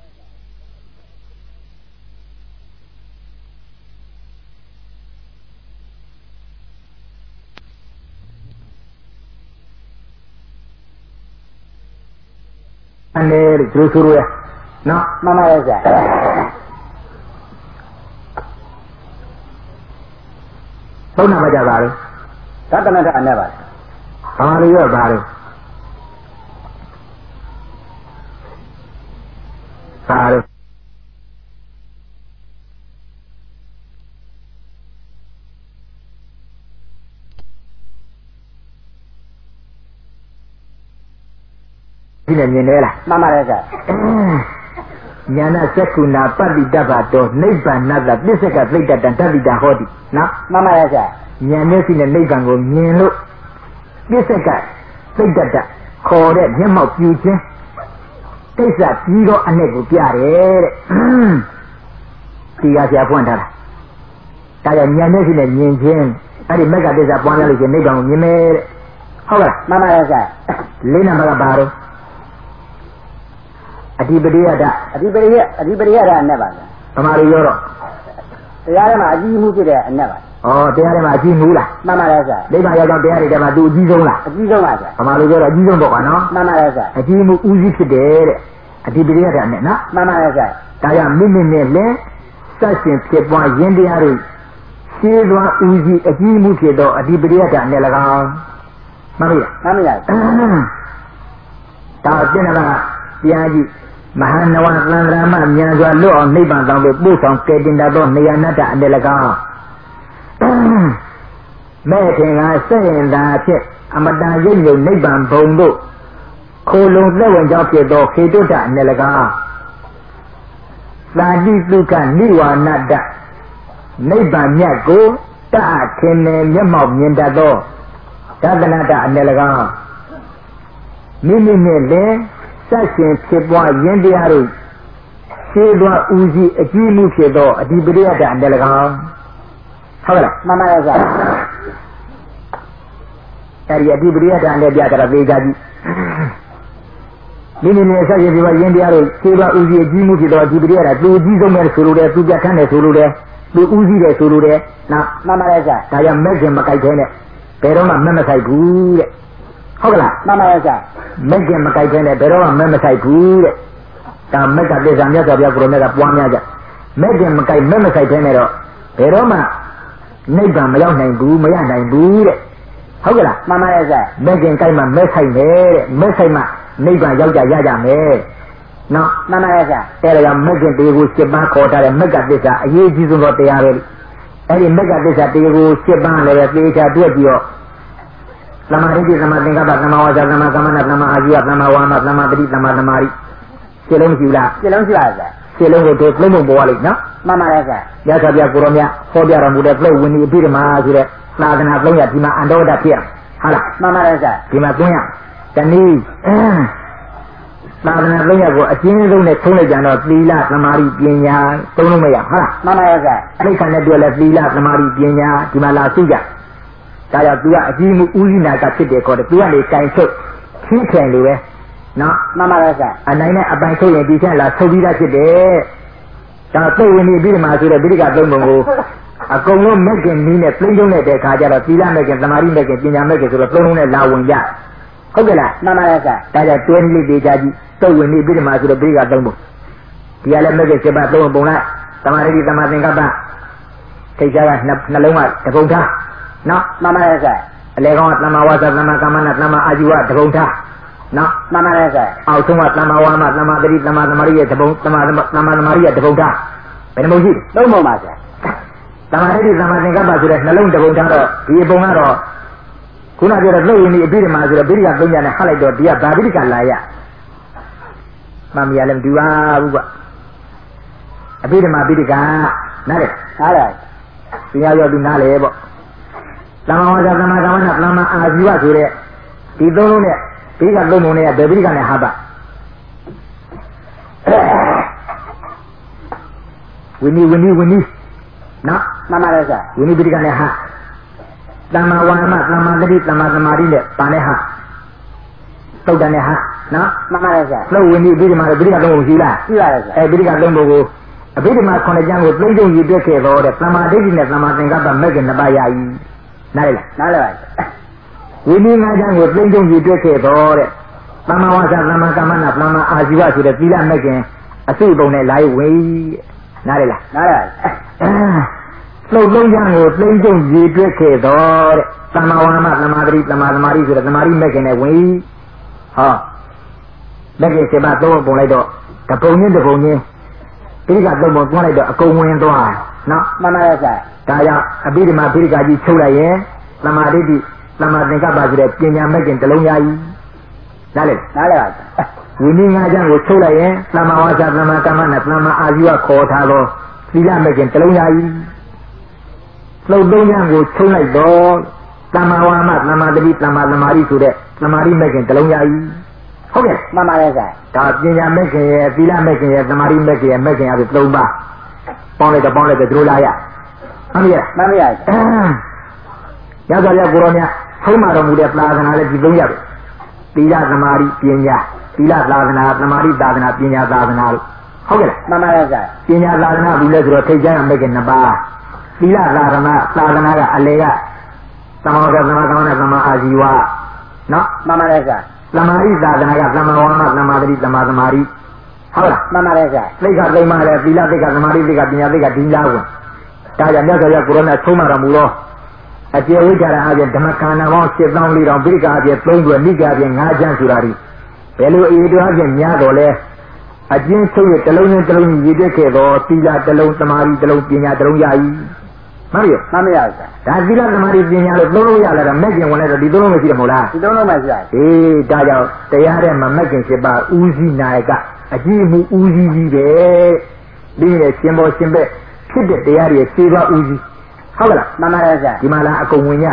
အနေနဲ့ကျိုးဆိုးရနော်မှန်ပါတယ်ဆရာသုံးနာမကြပါလို့သတ္တနာထအနေပါဘာလို့ရပါလို့ဘာလို့ဒီနဲ့မြင်နေလားမှန်ပါတယ်ဆရာညာနာသက္ကုဏပတ္တိတ္တဗတောနိဗ္ဗာန်တပစ္စကသိတ္တတံတတ္တိတာဟောတိနော်မှန်ပါရဲ့ဆရာညာမျက်စိနဲ့နိဗ္ဗာန်ကိုမြင်လို့ပစ္စကသိတ္တတခေါ်တဲ့မျက်မှောက်ပြူခြင်းကိစ္စပြီးတော့အနဲ့ကိုပြတယ်တဲ့ဒီကဆရာဖွင့်ထားတာဒါကြောင့်ညာမျက်စိနဲ့မြင်ခြင်းအဲ့ဒီမက္ကသစ္စာပွားများလို့ရှင်နိဗ္ဗာန်ကိုမြင်မယ်တဲ့ဟုတ်ကလားမှန်ပါရဲ့ဆရာလေးနံပါတ်ကဘာလို့အဓိပတိယတအဓိပတိယအဓိပတိယတအနဲ့ပါဗျာဗမာလူရောတော့တရားထဲမှာအကြီးမှုဖြစ်တဲ့အနဲ့ပါဩတရားထဲမှာအကြီးမှုလားမှန်ပါရဲ့ဆရာနိဗ္ဗာန်ရောက်တော့တရားတွေထဲမှာသူအကြီးဆုံးလားအကြီးဆုံးပါဆရာဗမာလူရောတော့အကြီးဆုံးပေါ့ကွာနော်မှန်ပါရဲ့ဆရာအကြီးမှုဦးစီးဖြစ်တယ်တဲ့အဓိပတိယတနဲ့နော်မှန်ပါရဲ့ဆရာဒါကြောင့်မိမိနဲ့လည်းစက်ရှင်ဖြစ်ပွားရင်းတရားတွေရှင်းသွားဦးစီးအကြီးမှုဖြစ်တော့အဓိပတိယတနဲ့၎င်းမှန်ပြီလားမှန်ပါရဲ့ဒါပြည့်နေလားပြန်ကြည့်မဟာနဝသံဃာမမြန်စွာလွတ်အောင်နိဗ္ဗာန်တောင်းပြီးပို့ဆောင်ကယ်တင်တတ်သောနေယနာတအနေ၎င်းမဲ့ခင်ကစိတ်ရင်သာဖြင့်အမတန်ရိပ်မြုံနိဗ္ဗာန်ဘုံတို့ခိုလုံသက်ဝင်ကြောင်းဖြစ်သောခေတုတ္တအနေ၎င်းသာတိတုကနိဝါနတနိဗ္ဗာန်မြတ်ကိုတအထင်နဲ့မျက်မှောက်မြင်တတ်သောသဒ္ဒနာတအနေ၎င်းမိမိနဲ့လည်းစက်ရှင်ဖြစ်ပွားရင်းတရားတို့ရှင်းသွားဦးစီးအကြီးမှုဖြစ်သောအဓိပတိယတအနေ၎င်းဟုတ်လားမှန်ပါရဲ့ဆရာအဲဒီအဓိပတိယတအနေပြတာသေချာကြည့်မိမိနဲ့စက်ရှင်ဖြစ်ပွားရင်းတရားတို့ရှင်းသွားဦးစီးအကြီးမှုဖြစ်သောအဓိပတိယတသူအကြီးဆုံးပဲဆိုလိုတယ်သူပြတ်ခန်းတယ်ဆိုလိုတယ်သူဦးစီးတယ်ဆိုလိုတယ်နော်မှန်ပါရဲ့ဆရာဒါကြောင့်မဲ့ခင်မကြိုက်သေးနဲ့ဘယ်တော့မှမက်မဆိုင်ဘူးတဲ့ဟုတ်ကလားမှန်ပါရဲ့ဆရာမက်ကမကြိုက်ခဲနဲ့ဘယ်တော့မှမက်မဆိုင်ဘူးတဲ့ဒါမက်ကသစ္စာမြတ်စွာဘုရားကိုရမေကပွားများကြမက်ကမကြိုက်မက်မဆိုင်ခဲနဲ့တော့ဘယ်တော့မှနိဗ္ဗာန်မရောက်နိုင်ဘူးမရနိုင်ဘူးတဲ့ဟုတ်ကလားမှန်ပါရဲ့ဆရာမက်ကကြိုက်မှမက်ဆိုင်မယ်တဲ့မက်ဆိုင်မှနိဗ္ဗာန်ရောက်ကြရကြမယ်နော်မှန်ပါရဲ့ဆရာအဲ့ဒါကြောင့်မက်ကတေကိုရှစ်ပါးခေါ်ထားတဲ့မက်ကသစ္စာအရေးကြီးဆုံးသောတရားပဲအဲ့ဒီမက်ကသစ္စာတေကိုရှစ်ပါးလည်းသေချာတွေ့ကြည့်တော့သမ္မာဒိဋ္ဌိသမ္မာသင်္ကပ္ပသမ္မာဝါစာသမ္မာကမ္မန္တသမ္မာအာဇီဝသမ္မာဝါမသမ္မာပတိသမ္မာသမာဓိရှင်းလုံးရှိလားရှင်းလုံးရှိပါရဲ့ရှင်းလုံးကိုတို့လုံးလုံးပေါ်ရလိမ့်နော်မှန်ပါရဲ့ဆရာရသဗျာကိုရောမြဟောပြတော်မူတဲ့ပြိဝိနည်းအပိဓမ္မာဆိုတဲ့သာသနာသုံးရဒီမှာအန္တောဒဖြစ်ဟုတ်လားမှန်ပါရဲ့ဆရာဒီမှာသုံးရတနည်းသာသနာသုံးရကိုအကျဉ်းဆုံးနဲ့ထုံးလိုက်ကြတော့သီလသမာဓိပညာသုံးလုံးမရဟုတ်လားမှန်ပါရဲ့ဆရာအဲ့ဒီခါနဲ့တွေ့လဲသီလသမာဓိပညာဒီမှာလာစုကြဒါကြောင့် तू ကအကြီးမှုဦးဇိနာကဖြစ်တယ်ခေါ်တယ် तू ကနေကင်ထုတ်ချင်းခင်လို့ပဲနော်မှန်ပါလားဆရာအနိုင်နဲ့အပိုင်ထုတ်ရင်ဒီချက်လာထုတ်ပြီးသားဖြစ်တယ်ဒါသုတ်ဝင်ပြီးပြီးမှဆိုတဲ့ပိဋကသုံးပုံကိုအကုန်လုံးမဲ့ခင်နီးနဲ့ပြင်းကျုံတဲ့အခါကျတော့သီလမဲ့ခင်သမာဓိမဲ့ခင်ပညာမဲ့ခင်ဆိုတော့သုံးလုံးနဲ့လာဝင်ကြဟုတ်ကဲ့လားမှန်ပါလားဆရာဒါကြောင့်တွဲလေးသေးချာကြီးသုတ်ဝင်ပြီးပြီးမှဆိုတော့ပိဋကသုံးပုံဒီကလည်းမဲ့ခင်ချက်ပါသုံးပုံလိုက်သမာဓိသမာသင်္ကပ္ပထိတ်ရှားကနှလုံးကတပုံထားနော်မှန်ပါလားဆရာအလေကောင်ကသမ္မာဝါစာသမ္မာကမ္မနာသမ္မာအာဇီဝတပုံထားနော်မှန်ပါလားဆရာအောက်ဆုံးကသမ္မာဝါမသမ္မာတတိသမ္မာသမာဓိရဲ့တပုံသမ္မာသမ္မာသမာဓိရဲ့တပုံထားဘယ်နှပုံရှိသုံးပုံပါဆရာသမာဓိသမ္မာသင်္ကပ္ပဆိုတဲ့နှလုံးတပုံထားတော့ဒီပုံကတော့ခုနပြောတဲ့သုတ်ဝင်ဒီအပိဓမ္မာဆိုတော့ပိဋကသုံးညနဲ့ဟတ်လိုက်တော့ဒီကဗာပိဋကလာရမမရလည်းမတူပါဘူးကွအပိဓမ္မာပိဋကနားလေနားလေဒီရရောက်သူနားလေပေါ့သမ္မာဝါစာသမ္မာကမ္မနာသမ္မာအာဇီဝဆိုတဲ့ဒီသုံးလုံးနဲ့ပိဋကသုံးပုံနဲ့ဗေပိဋကနဲ့ဟာပဝိနည်းဝိနည်းဝိနည်းနော်မှန်ပါလားဆရာဝိနည်းပိဋကနဲ့ဟာသမ္မာဝါမသမ္မာတတိသမ္မာသမာဓိနဲ့ပါနဲ့ဟာသုတ်တန်နဲ့ဟာနော်မှန်ပါလားဆရာသုတ်ဝိနည်းပိဋကမှာပိဋကသုံးပုံရှိလားရှိပါတယ်ဆရာအဲပိဋကသုံးပုံကိုအပိဓမ္မာခုနှစ်ကျမ်းကိုသုံးကြုံရည်တွက်ခဲ့တော့တဲ့သမ္မာဒိဋ္ဌိနဲ့သမ္မာသင်္ကပ္ပမဲ့ခင်နှစ်ပါးရည်နားလေလားနားလေပါဝိနည်းငါးကျမ်းကိုသုံးကြုံရည်တွက်ခဲ့တော့တဲ့သမ္မာဝါစာသမ္မာကမ္မနာသမ္မာအာဇီဝဆိုတဲ့သီလမဲ့ခင်အစုပုံနဲ့လာရဝေးနားလေလားနားလေပါသုတ်သုံးကျမ်းကိုသုံးကြုံရည်တွက်ခဲ့တော့တဲ့သမ္မာဝါမသမ္မာတတိသမ္မာသမာဓိဆိုတဲ့သမာဓိမဲ့ခင်နဲ့ဝေးဟောမဲ့ခင်စေပါသုံးပုံလိုက်တော့တပုံချင်းတပုံချင်းပိဋကသုံးပုံသွားလိုက်တော့အကုန်ဝင်သွားနော်မှန်ပါရဲ့ဆရာဒါကြောင့်အပိဓမ္မာပိဋကကြီးချုပ်လိုက်ရင်သမာဓိတိသမာသင်္ကပ္ပဆိုတဲ့ပညာမဲ့ခင်တစ်လုံးရာကြီးနားလေနားလေပါဝိနည်းငါးကျမ်းကိုချုပ်လိုက်ရင်သမာဝါစာသမာကမ္မနဲ့သမာအာဇီဝခေါ်ထားတော့သီလမဲ့ခင်တစ်လုံးရာကြီးလှုပ်သုံးကျမ်းကိုချုပ်လိုက်တော့သမာဝါမသမာတတိသမာသမာဓိဆိုတဲ့သမာဓိမဲ့ခင်တစ်လုံးရာကြီးဟုတ်ကဲ့မှန်ပါရဲ့ဆရာဒါပညာမဲ့ခင်ရဲ့သီလမဲ့ခင်ရဲ့သမာဓိမဲ့ခင်ရဲ့မဲ့ခင်အပြင်သုံးပါပေါင်းလိုက်တော့ပေါင်းလိုက်တော့ဒီလိုလာရမှန်ပြီလားမှန်ပါရဲ့ရသော်ရကိုရောမြတ်ဆုံးမတော်မူတဲ့သာသနာလည်းဒီသုံးရပဲသီလသမာဓိပညာသီလသာသနာသမာဓိသာသနာပညာသာသနာလို့ဟုတ်ကဲ့လားမှန်ပါရဲ့ဆရာပညာသာသနာဘူးလဲဆိုတော့ထိတ်ကြရမဲ့ခင်နှစ်ပါးသီလသာသနာသာသနာကအလေကသမာဓိသမာကမ္မနဲ့သမာအာဇီဝနော်မှန်ပါရဲ့ဆရာသမာဓိသာသနာကသမာဝါမသမာတတိသမာသမာဓိဟုတ်လားမှန်ပါတယ်ဆရာသိက္ခာသိမ့်ပါလေသီလသိက္ခာသမာဓိသိက္ခာပညာသိက္ခာဒီလားကိုဒါကြောင့်မြတ်စွာဘုရားကိုရောနဲ့ဆုံးမတော်မူတော့အကျေဝိကြရအပြင်ဓမ္မခန္ဓာပေါင်း ရှစ်သောင်းလေးထောင်ပိဋကအပြင်သုံးကျွယ်နိကာအပြင်ငါးကျမ်းဆိုတာဒီဘယ်လိုအရေးတော်အပြင်များတော်လဲအကျဉ်းချုပ်ရတလုံးချင်းတလုံးရည်တွက်ခဲ့တော့သီလတလုံးသမာဓိတလုံးပညာတလုံးရည်မှန်ပြီမှန်ပါရဲ့ဆရာဒါသီလသမာဓိပညာလို့သုံးလုံးရလာတာမဲ့ကျင်ဝင်လိုက်တော့ဒီသုံးလုံးမရှိတယ်မဟုတ်လားဒီသုံးလုံးမှရှိတယ်အေးဒါကြောင့်တရားထဲမှာမဲ့ကျင်ဖြစ်ပါဦးစီးနာယကအကြည့်မှုဦးစီးကြီးပဲဒီနဲ့ရှင်ဘောရှင်ဘက်ဖြစ်တဲ့တရားတွေစေပါဦးစီးဟုတ်ကလားမှန်ပါရဲ့ဆရာဒီမှာလားအကုန်ဝင်ရ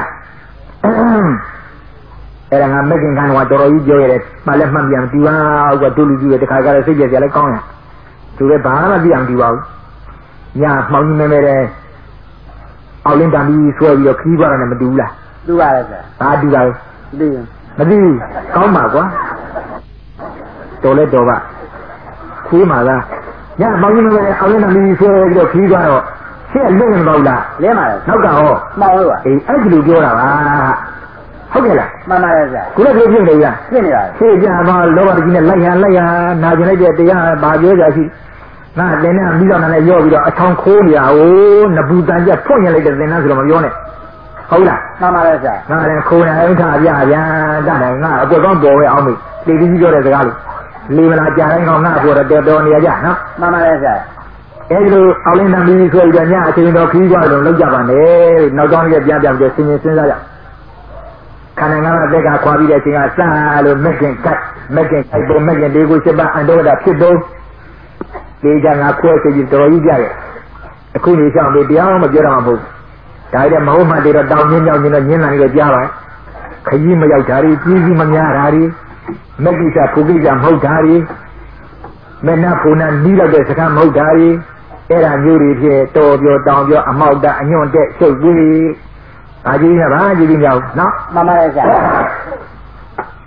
အဲ့ဒါငါမဲ့ကျင်ကံတော့တော်တော်ကြီးပြောရတယ်မှလည်းမှတ်ပြန်ဒီပါကဒုလူကြီးရဲ့တခါကလည်းစိတ်ကြကြလည်းကောင်းရသူလည်းဘာမှမသိအောင်ဒီပါဘူးညာမှောင်ကြီးမဲမဲတဲ့အောက်လင်းတံပြီးဆွဲပြီးတော့ခီးသွားတယ်မတူဘူးလားတူပါတယ်ဆရာဘာတူတာလဲသိရင်မသိဘူးကောင်းပါကွာတော်လဲတော်ပါခီးမှာလားညမောင်ကြီးမပဲအောက်လင်းတံပြီးဆွဲပြီးတော့ခီးသွားတော့ရှေ့လွတ်ရင်ပေါ့လားလဲပါလေနောက်ကဟောမှောင်လို့ပါအေးအဲ့ဒီလိုပြောတာပါဟုတ်ကဲ့လားမှန်ပါတယ်ဆရာခုလည်းပြောဖြစ်နေရဖြစ်နေပါရှေ့ကြတော့လောဘတကြီးနဲ့လိုက်ရလိုက်ရနာကျင်လိုက်တဲ့တရားဘာပြောကြရှိငါတင်နဲ့ပြီးတော့လည်းရော့ပြီးတော့အချောင်းခိုးနေတာဟိုနဘူးတန်ကြဖွင့်ရလိုက်တဲ့သင်္ကန်းဆိုတော့မပြောနဲ့ဟုတ်လားမှန်ပါတယ်ဆရာငါလည်းခိုးနေအောင်ထားပြဗျာတတ်တယ်ငါအကွက်ကောင်းပေါ်ပဲအောင်ပြီတေတီကြီးပြောတဲ့စကားလို့လေမလာကြတိုင်းကောင်ငါပြောတော့တော်နေရကြနော်မှန်ပါတယ်ဆရာအဲဒီလိုအောက်လင်းတမ်းပြီးဆိုပြီးတော့ညအချိန်တော်ခီးသွားလို့လောက်ကြပါနဲ့နောက်တော့လည်းပြန်ပြန်ပြီးစဉ်းစဉ်းစားကြခန္ဓာငါးပါးသက်ကခွာပြီးတဲ့အချိန်ကစလို့မက်ကင်ကတ်မက်ကင်ခိုက်ပေါ်မက်ကင်လေးကိုစစ်ပါအန္တဝဒဖြစ်တော့ဒီကငါခွဲစိတ်ကြီးတော်ကြီးကြရဲ့အခုနေဆောင်ပြီးတရားမပြောတော့မှာမဟုတ်ဒါကြတဲ့မဟုတ်မှတည်းတော့တောင်းညင်းကြောင်းညင်းတော့ညင်းလာနေကြပါခကြီးမရောက်တာတွေကြီးကြီးမများတာတွေမက်ကိစ္စဖူကိစ္စမဟုတ်တာတွေမနဖူနာနီးလောက်တဲ့စကားမဟုတ်တာတွေအဲ့ဒါမျိုးတွေဖြစ်တော်ပြောတောင်းပြောအမောက်တအညွန့်တဲ့ရှုပ်ကြီးဘာကြီးရပါကြီးကြီးမြောက်နော်မှန်ပါတယ်ဆရာ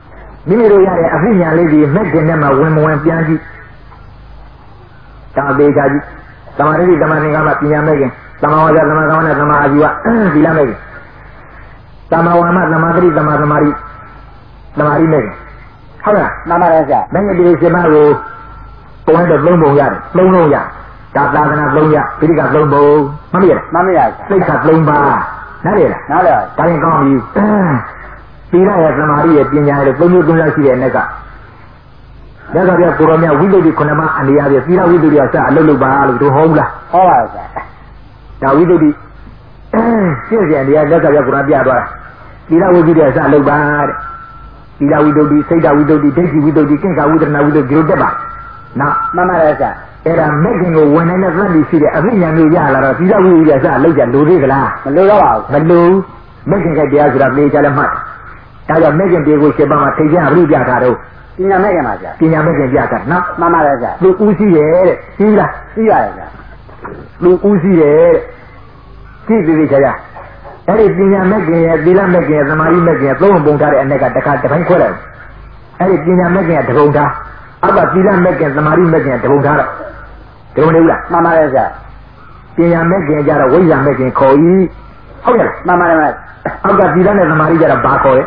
မိမိတို့ရတဲ့အသိဉာဏ်လေးဒီမဲ့ခင်နဲ့မှဝင်မဝင်ပြန်ကြည့်ဒါပေချာကြည့်သမာဓိသမာသင်္ကပ္ပပညာမဲ့ခင်သမာဝါစာသမာကမ္မနဲ့သမာအာဇီဝသီလမဲ့ခင်သမာဝါမသမာတိသမာသမာဓိသမာဓိမဲ့ခင်ဟုတ်လားမှန်ပါတယ်ဗျာမဲ့ခင်ဒီရှင်မကိုပုံရတဲ့သုံးပုံရတယ်သုံးလုံးရဒါသာသနာသုံးရပိဋကသုံးပုံမမရလားမမရဗျာစိတ်ကသုံးပါနားလေလားနားလေပါဒါရင်ကောင်းပြီသီလရဲ့သမာဓိရဲ့ပညာရဲ့သုံးမျိုးသုံးမျိုးရှိတဲ့အနေကရသော်ပြကိုရောမြဝိသုဒ္ဓိခုနမအနေအချင်းသီလဝိသုဒ္ဓိအစအလုပ်လုပ်ပါလို့တို့ဟောဘူးလားဟောပါဗျာဒါဝိသုဒ္ဓိရှင်းပြန်တရားလက်သော်ပြကိုရောပြသွားတာသီလဝိသုဒ္ဓိအစလုပ်ပါတဲ့သီလဝိသုဒ္ဓိစိတ်တဝိသုဒ္ဓိဒိဋ္ဌိဝိသုဒ္ဓိကိစ္ဆာဝိတ္တနာဝိသုဒ္ဓိတို့တက်ပါနော်မှန်ပါတယ်ဗျာအဲ့ဒါမဲ့ခင်ကိုဝင်နိုင်တဲ့သတ္တိရှိတဲ့အသိဉာဏ်မျိုးရလာတော့သီလဝိသုဒ္ဓိအစလုပ်ကြလိုသေးကလားမလိုတော့ပါဘူးမလိုမဲ့ခင်ကတရားဆိုတာပြေချလည်းမှတ်ဒါကြောင့်မဲ့ခင်ပြေကိုရှင်းပါမှာထိတ်ကြဘုရားပြတာတော့ပညာမဲ့ခင်ပါဗျာပညာမဲ့ခင်ပြတာနော်မှန်ပါတယ်ဗျာလူဦးစီးရဲ့တဲ့သိလားသိရတယ်ဗျာလူဦးစီးရဲ့ကြည့်သေးသေးချာချာအဲ့ဒီပညာမဲ့ခင်ရဲ့သီလမဲ့ခင်ရဲ့သမာဓိမဲ့ခင်ရဲ့သုံးပုံထားတဲ့အ ਨੇ ကတခါတစ်ပိုင်းခွဲလိုက်အဲ့ဒီပညာမဲ့ခင်ကတပုံထားအောက်ကသီလမဲ့ခင်သမာဓိမဲ့ခင်တပုံထားတော့ဒီလိုနေဘူးလားမှန်ပါတယ်ဗျာပညာမဲ့ခင်ကြတော့ဝိဇ္ဇာမဲ့ခင်ခေါ်ဤဟုတ်ရဲ့မှန်ပါတယ်ဗျာအောက်ကသီလနဲ့သမာဓိကြတော့ဘာခေါ်လဲ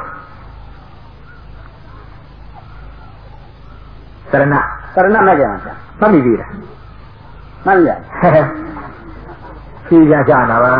သရဏသရဏမဲ့ခင်ပါဗျာမှတ်မိပြီလားမှတ်ပြီဖြေကြကြတာပါ